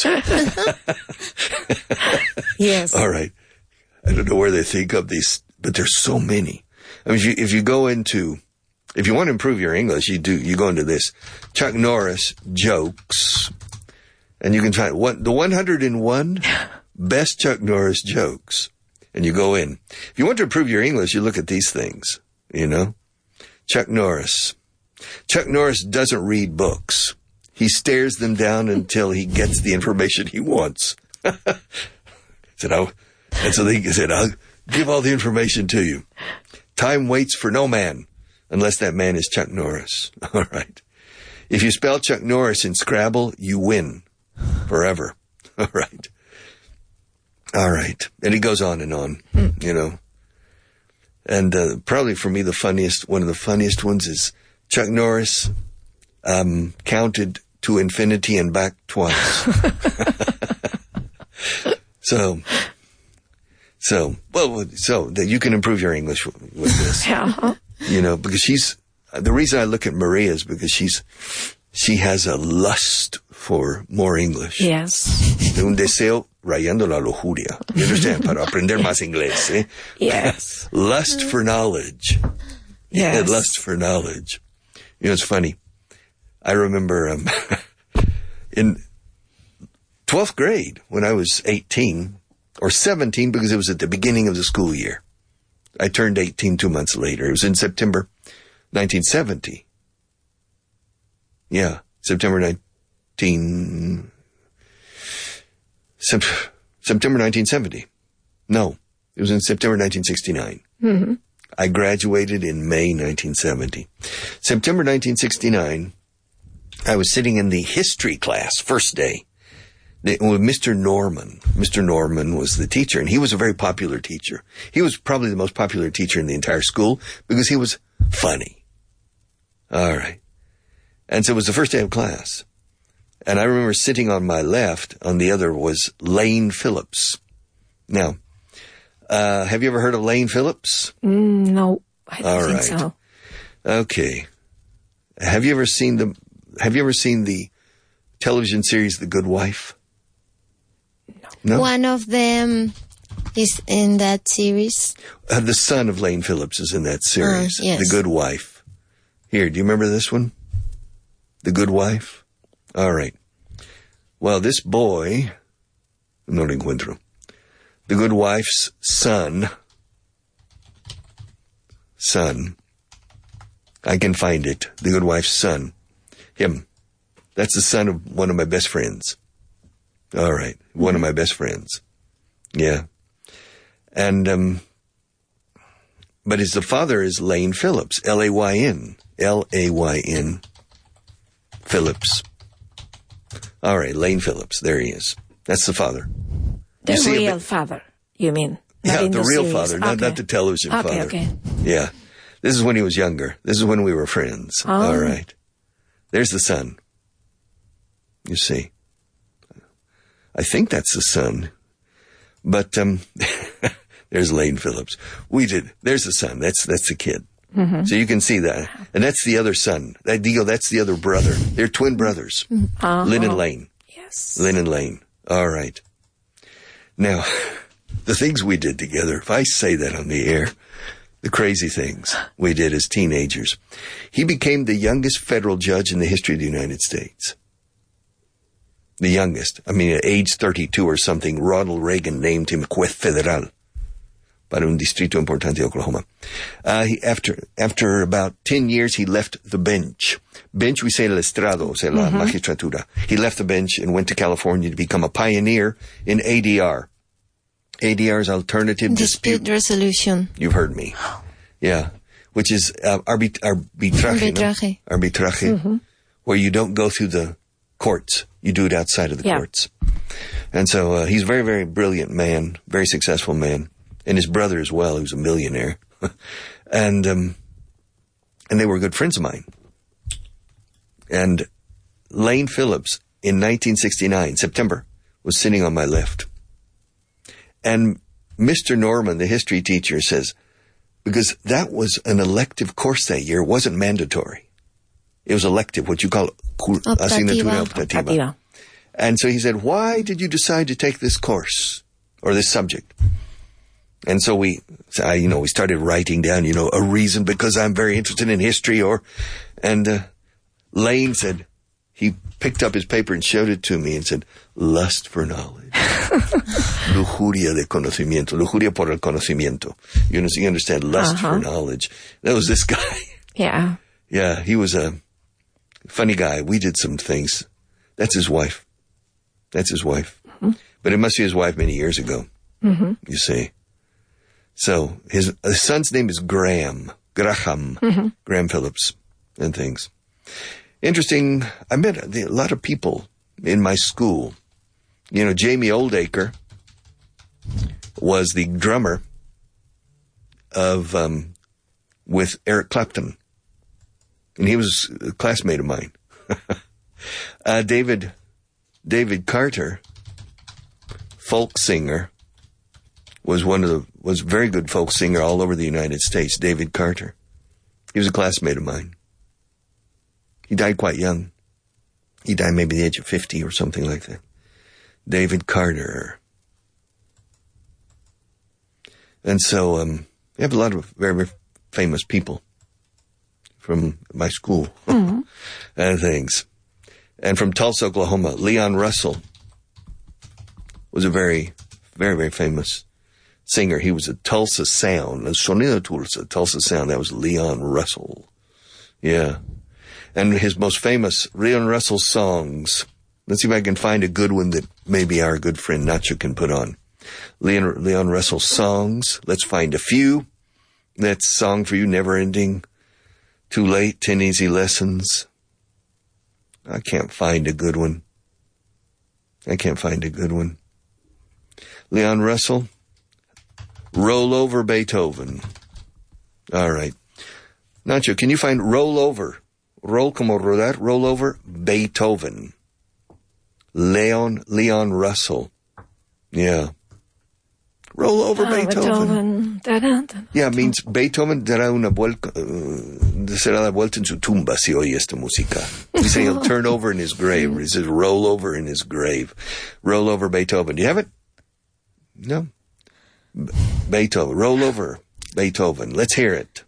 S5: Yes.
S1: All right. I don't know where they think of these, but there's so many. I mean, if you, if you go into, if you want to improve your English, you do, you go into this Chuck Norris jokes, and you can find what the one hundred one best Chuck Norris jokes, and you go in. If you want to improve your English, you look at these things, you know. Chuck Norris. Chuck Norris doesn't read books. He stares them down until he gets the information he wants. said, I'll, and so he said, I'll give all the information to you. Time waits for no man unless that man is Chuck Norris. All right. If you spell Chuck Norris in Scrabble, you win forever. All right. All right. And he goes on and on, mm. you know. And uh, probably for me, the funniest, one of the funniest ones is Chuck Norris um, counted to infinity and back twice. so, so, well, so that you can improve your English with, with this.
S5: Yeah.
S1: You know, because she's, the reason I look at Maria is because she's, she has a lust for more English.
S5: Yes.
S1: Un deseo rayando la lujuria. You understand? Para aprender más inglés, eh?
S5: Yes.
S1: Lust for knowledge.
S5: Yes.
S1: Yeah, lust for knowledge. You know, it's funny. I remember um, in twelfth grade, when I was eighteen, or seventeen, because it was at the beginning of the school year. I turned eighteen two months later. It was in September nineteen seventy. Yeah, September nineteen... Sep- September nineteen seventy. No, it was in September nineteen sixty-nine.
S5: Mm-hmm.
S1: I graduated in May nineteen seventy. September nineteen sixty-nine, I was sitting in the history class, first day, with Mister Norman. Mister Norman was the teacher, and he was a very popular teacher. He was probably the most popular teacher in the entire school because he was funny. All right. And so it was the first day of class. And I remember sitting on my left, on the other was Lane Phillips. Now, uh, have you ever heard of Lane Phillips?
S5: Mm, no, I don't
S1: All
S5: think
S1: right.
S5: so.
S1: Okay. Have you ever seen the, have you ever seen the television series The Good Wife? No.
S4: One of them is in that series.
S1: Uh, the son of Lane Phillips is in that series.
S4: Uh, yes.
S1: The Good Wife. Here, do you remember this one? The Good Wife? All right. Well, this boy, no lo encuentro. The Good Wife's son, son, I can find it. The Good Wife's son, him. That's the son of one of my best friends. All right. One of my best friends. Yeah. And, um, but his, the father is Lane Phillips, L A Y N, L A Y N, Phillips. All right, Lane Phillips. There he is. That's the father.
S5: The
S1: You see a
S5: real
S1: bit-
S5: father, you mean? Not
S1: Yeah,
S5: in
S1: the real
S5: series.
S1: father, not,
S5: Okay.
S1: not the television
S5: Okay,
S1: father.
S5: okay.
S1: Yeah. This is when he was younger. This is when we were friends.
S5: Oh.
S1: All right. There's the sun. You see. I think that's the sun. But um, there's Lane Phillips. We did. There's the son. That's that's the kid. Mm-hmm. So you can see that. And that's the other son. That deal. That's the other brother. They're twin brothers.
S5: Uh-huh.
S1: Lynn and Lane.
S5: Yes.
S1: Lynn and Lane. All right. Now, the things we did together, if I say that on the air, the crazy things we did as teenagers. He became the youngest federal judge in the history of the United States. The youngest. I mean, at age thirty-two or something, Ronald Reagan named him juez federal para un distrito importante de Oklahoma. Uh, he, after, after about ten years, he left the bench. Bench, we say el estrado, o sea, la mm-hmm. magistratura. He left the bench and went to California to become a pioneer in A D R. A D R is Alternative
S4: Dispute,
S1: Dispute
S4: Resolution.
S1: You've heard me. Yeah. Which is uh, arbit- arbitraje.
S4: Arbitraje.
S1: No? Arbitraje. Mm-hmm. Where you don't go through the courts. You do it outside of the
S5: yeah.
S1: courts. And so uh, he's a very, very brilliant man, very successful man. And his brother as well, who's a millionaire. and um, and they were good friends of mine. And Lane Phillips, in nineteen sixty-nine, September, was sitting on my left. And Mister Norman, the history teacher, says, because that was an elective course that year, it wasn't mandatory. It was elective, what you call asignatura optativa. optativa. And so he said, why did you decide to take this course or this subject? And so we, I, you know, we started writing down, you know, a reason because I'm very interested in history or, and uh, Lane said, he picked up his paper and showed it to me and said, lust for knowledge. Lujuria de conocimiento. Lujuria por el conocimiento. You, know, so you understand, lust uh-huh. for knowledge. That was this guy.
S5: Yeah.
S1: Yeah, he was a funny guy. We did some things. That's his wife. That's his wife. Mm-hmm. But it must be his wife many years ago. Mm-hmm. You see. So his, his son's name is Graham. Graham. Mm-hmm. Graham Phillips and things. Interesting. I met a, a lot of people in my school. You know, Jamie Oldacre was the drummer of, um, with Eric Clapton. And he was a classmate of mine. uh, David, David Carter, folk singer, was one of the, was a very good folk singer all over the United States, David Carter. He was a classmate of mine. He died quite young. He died maybe at the age of fifty or something like that. David Carter. And so, um, we have a lot of very, very famous people from my school mm-hmm. and things. And from Tulsa, Oklahoma, Leon Russell was a very, very, very famous singer. He was a Tulsa Sound, a Sonido Tulsa, Tulsa Sound. That was Leon Russell. Yeah. And his most famous, Leon Russell songs. Let's see if I can find a good one that maybe our good friend Nacho can put on. Leon, Leon Russell songs. Let's find a few. That song for you, Never Ending. Too Late, Ten Easy Lessons. I can't find a good one. I can't find a good one. Leon Russell. Roll Over Beethoven. All right. Nacho, can you find Roll Over? Roll como rodar, Roll Over Beethoven. Leon, Leon Russell. Yeah. Roll Over oh, Beethoven.
S5: Beethoven.
S1: Yeah, it means Beethoven dará una vuelta, uh, será la vuelta en su tumba si oye esta música. He said he'll turn over in his grave. He says roll over in his grave. Roll Over Beethoven. Do you have it? No. Be- Beethoven. Roll Over Beethoven. Let's hear it.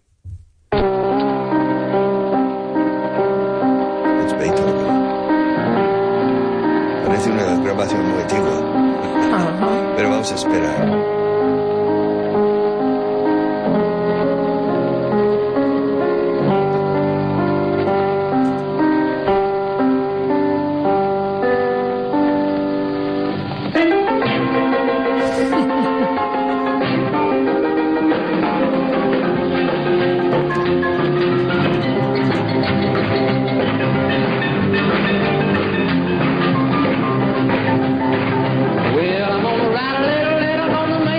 S1: It's Beethoven. Parece una grabación muy antigua. Uh-huh. Pero vamos a esperar.
S8: Well, I'm gonna ride a little, little on the main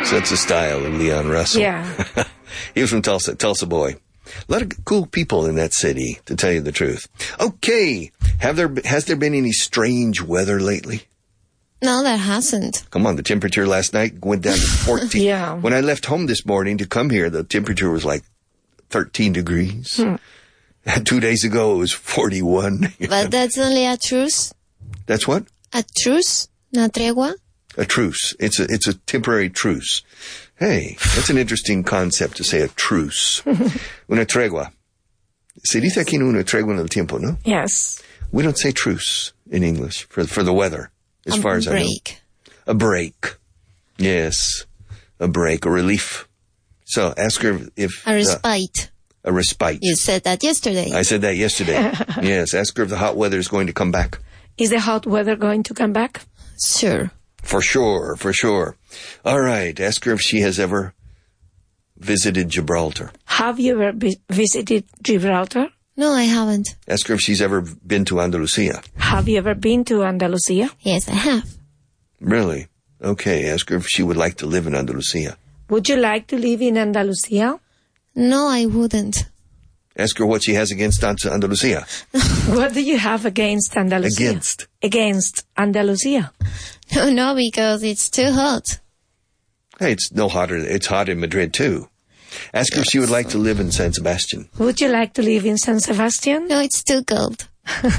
S1: So that's the style of Leon Russell.
S5: Yeah.
S1: He was from Tulsa, Tulsa boy. A lot of cool people in that city, to tell you the truth. Okay. Have there, has there been any strange weather lately?
S4: No, there hasn't.
S1: Come on, the temperature last night went down to fourteen.
S5: Yeah.
S1: When I left home this morning to come here, the temperature was like thirteen degrees.
S5: Hmm.
S1: And two days ago, it was forty-one.
S4: But that's only a truce.
S1: That's what?
S4: A truce? Una tregua?
S1: A truce. It's a, it's a temporary truce. Hey, that's an interesting concept to say, a truce. Una tregua. Se dice aquí una tregua en el tiempo, no?
S5: Yes.
S1: We don't say truce in English for, for the weather, as
S4: a
S1: far as
S4: break.
S1: I know. A break. Yes. A break, a relief. So ask her if...
S4: A respite.
S1: Uh, a respite.
S4: You said that yesterday.
S1: I said that yesterday. Yes, ask her if the hot weather is going to come back.
S5: Is the hot weather going to come back?
S4: Sure.
S1: For sure, for sure. All right, ask her if she has ever visited Gibraltar.
S5: Have you ever vi- visited Gibraltar?
S4: No, I haven't.
S1: Ask her if she's ever been to Andalusia.
S5: Have you ever been to Andalusia?
S4: Yes, I have.
S1: Really? Okay, ask her if she would like to live in Andalusia.
S5: Would you like to live in Andalusia?
S4: No, I wouldn't.
S1: Ask her what she has against Andalusia.
S5: What do you have against Andalusia?
S1: Against?
S5: Against Andalusia.
S4: No, no, because it's too hot.
S1: Hey, it's no hotter. It's hot in Madrid, too. Ask her if she would like to live in San Sebastian.
S5: Would you like to live in San Sebastian?
S4: No, it's too cold.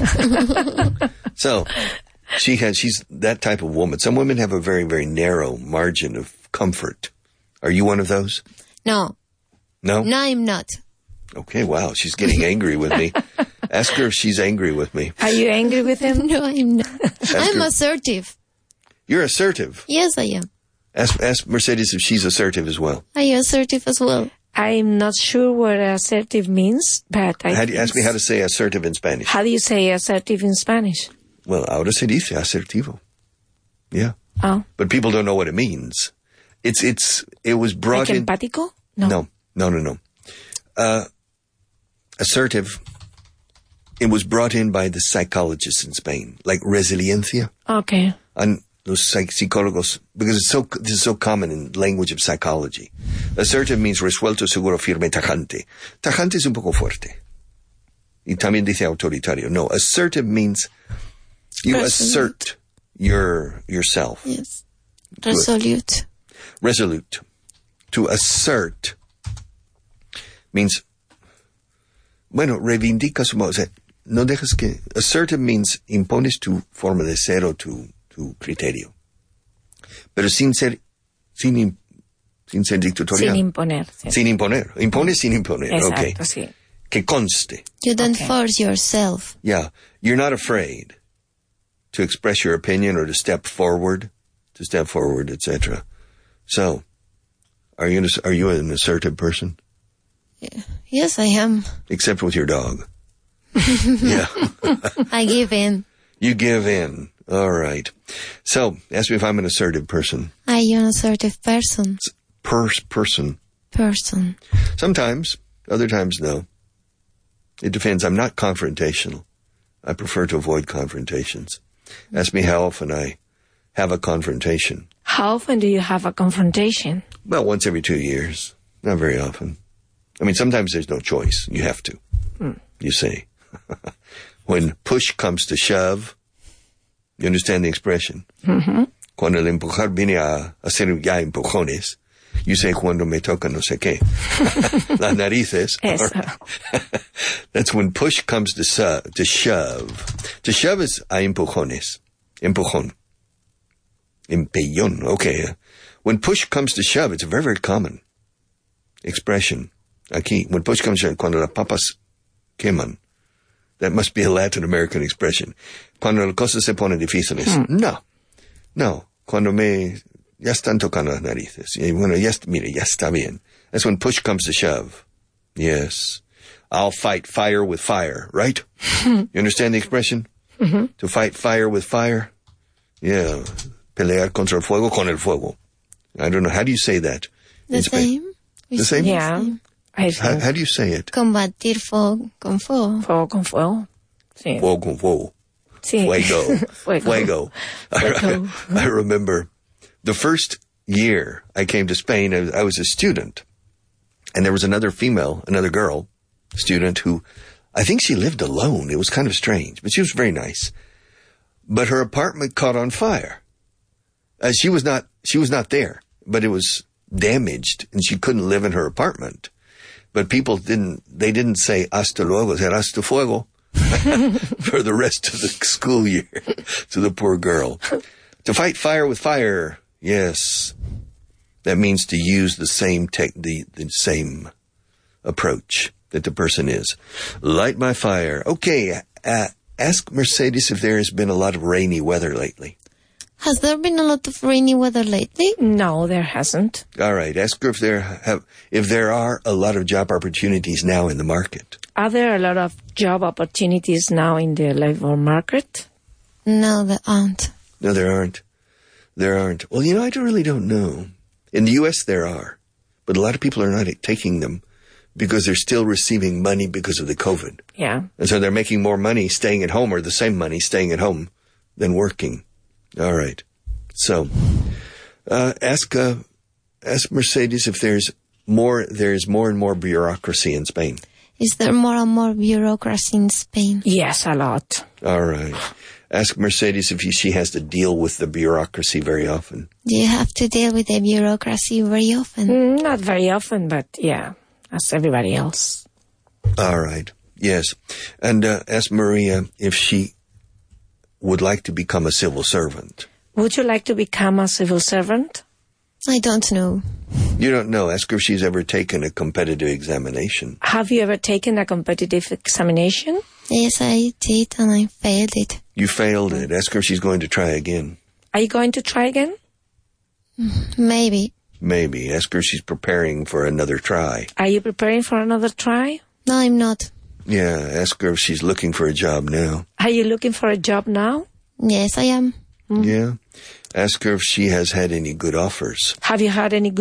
S1: So, she has, she's that type of woman. Some women have a very, very narrow margin of comfort. Are you one of those?
S4: No.
S1: No?
S4: No, I'm not.
S1: Okay, wow, she's getting angry with me. Ask her if she's angry with me.
S5: Are you angry with him?
S4: No, I'm not. I'm
S1: her-
S4: assertive.
S1: You're assertive.
S4: Yes, I am.
S1: Ask, ask Mercedes if she's assertive as well.
S4: Are you assertive as well?
S5: I'm not sure what assertive means, but I
S1: How do you,
S5: think
S1: ask me how to say assertive in Spanish.
S5: How do you say assertive in Spanish?
S1: Well, ahora se dice asertivo. Yeah.
S5: Oh,
S1: But people don't know what it means. It's, it's, it was brought
S5: like
S1: in.
S5: empático?
S1: No, no, no, no. Uh, assertive, it was brought in by the psychologists in Spain, like resiliencia.
S5: Okay.
S1: And los psych- psicólogos, because it's so, this is so common in language of psychology. Assertive means resuelto, seguro, firme, tajante. Tajante es un poco fuerte. Y también dice autoritario. No, assertive means you
S4: Resolute.
S1: assert your, yourself.
S4: Yes. Resolute.
S1: Resolute. To assert means, bueno, reivindica su, o sea, no dejas que, assertive means impones tu forma de ser o tu, tu criterio. Pero sin ser, sin, im- sin ser dictatorial.
S5: Sin imponer. Sí.
S1: Sin imponer. Impones sin imponer. Okay.
S5: Exacto, sí.
S1: Que conste.
S4: You don't
S5: Okay.
S4: force yourself.
S1: Yeah. You're not afraid to express your opinion or to step forward, to step forward, et cetera. So, are you, an, are you an assertive person?
S4: Yes, I am.
S1: Except with your dog. Yeah.
S4: I give in.
S1: You give in. All right. So, ask me if I'm an assertive person.
S4: Are you an assertive person?
S1: Per- person.
S4: Person.
S1: Sometimes. Other times, no. It depends. I'm not confrontational. I prefer to avoid confrontations. Ask me how often I have a confrontation.
S5: How often do you have a confrontation?
S1: Well, once every two years. Not very often. I mean, sometimes there's no choice. You have to.
S5: Hmm.
S1: You see. When push comes to shove, you understand the expression?
S5: Mm-hmm.
S1: Cuando el empujar viene a hacer ya empujones, you say cuando me toca no sé qué. Las narices.
S5: Eso.
S1: That's when push comes to, su- to shove. To shove is a empujones. Empujón. Empellón. Okay. When push comes to shove, it's a very, very common expression. Aquí, when push comes to shove, cuando las papas queman. That must be a Latin American expression. Cuando las cosas se ponen difíciles.
S5: Hmm.
S1: No. No. Cuando me, ya están tocando las narices. Y bueno, ya, est- mire, ya está bien. That's when push comes to shove. Yes. I'll fight fire with fire, right? You understand the expression?
S5: Mm-hmm.
S1: To fight fire with fire? Yeah. Pelear contra el fuego con el fuego. I don't know. How do you say that?
S4: The
S1: in Spain?
S4: same. We
S1: The same?
S4: say
S5: Yeah. I
S1: How,
S5: think.
S1: how do you say it?
S4: Combatir fuego con fuego.
S5: Fuego con fuego. Sí.
S1: Fuego con fuego.
S5: Sí.
S1: Fuego.
S5: Fuego.
S1: Fuego. I,
S5: Fuego.
S1: I remember the first year I came to Spain, I was, I was a student. And there was another female, another girl, student who, I think she lived alone. It was kind of strange, but she was very nice. But her apartment caught on fire. Uh, she was not, she was not there, but it was damaged and she couldn't live in her apartment. But people didn't, they didn't say hasta luego, they said hasta fuego for the rest of the school year to the poor girl. To fight fire with fire, yes. That means to use the same tech, the, the same approach that the person is. Light my fire. Okay, uh, ask Mercedes if there has been a lot of rainy weather lately.
S4: Has there been a lot of rainy weather lately?
S5: No, there hasn't.
S1: All right, ask her if there have, if there are a lot of job opportunities now in the market.
S5: Are there a lot of job opportunities now in the labor market?
S4: No, there aren't.
S1: No, there aren't. There aren't. Well, you know, I don't, really don't know. In the U S there are, but a lot of people are not taking them because they're still receiving money because of the COVID.
S5: Yeah.
S1: And so they're making more money staying at home, or the same money staying at home than working. All right. So, uh, ask, uh, ask Mercedes if there's more, there's more and more bureaucracy in Spain.
S4: Is there more and more bureaucracy in Spain?
S5: Yes, a lot.
S1: All right. Ask Mercedes if she has to deal with the bureaucracy very often.
S4: Do you have to deal with the bureaucracy very often?
S5: Mm, not very often, but yeah, as everybody else.
S1: All right. Yes. And uh, ask Maria if she would like to become a civil servant.
S5: Would you like to become a civil servant?
S4: I don't know.
S1: You don't know. Ask her if she's ever taken a competitive examination.
S5: Have you ever taken a competitive examination?
S4: Yes, I did, and I failed it.
S1: You failed it. Ask her if she's going to try again.
S5: Are you going to try again?
S4: Maybe.
S1: Maybe. Ask her if she's preparing for another try.
S5: Are you preparing for another try?
S4: No, I'm not.
S1: Yeah, ask her if she's looking for a job now.
S5: Are you looking for a job now?
S4: Yes, I am.
S1: Mm. Yeah. Ask her if she has had any good offers.
S5: Have you had any good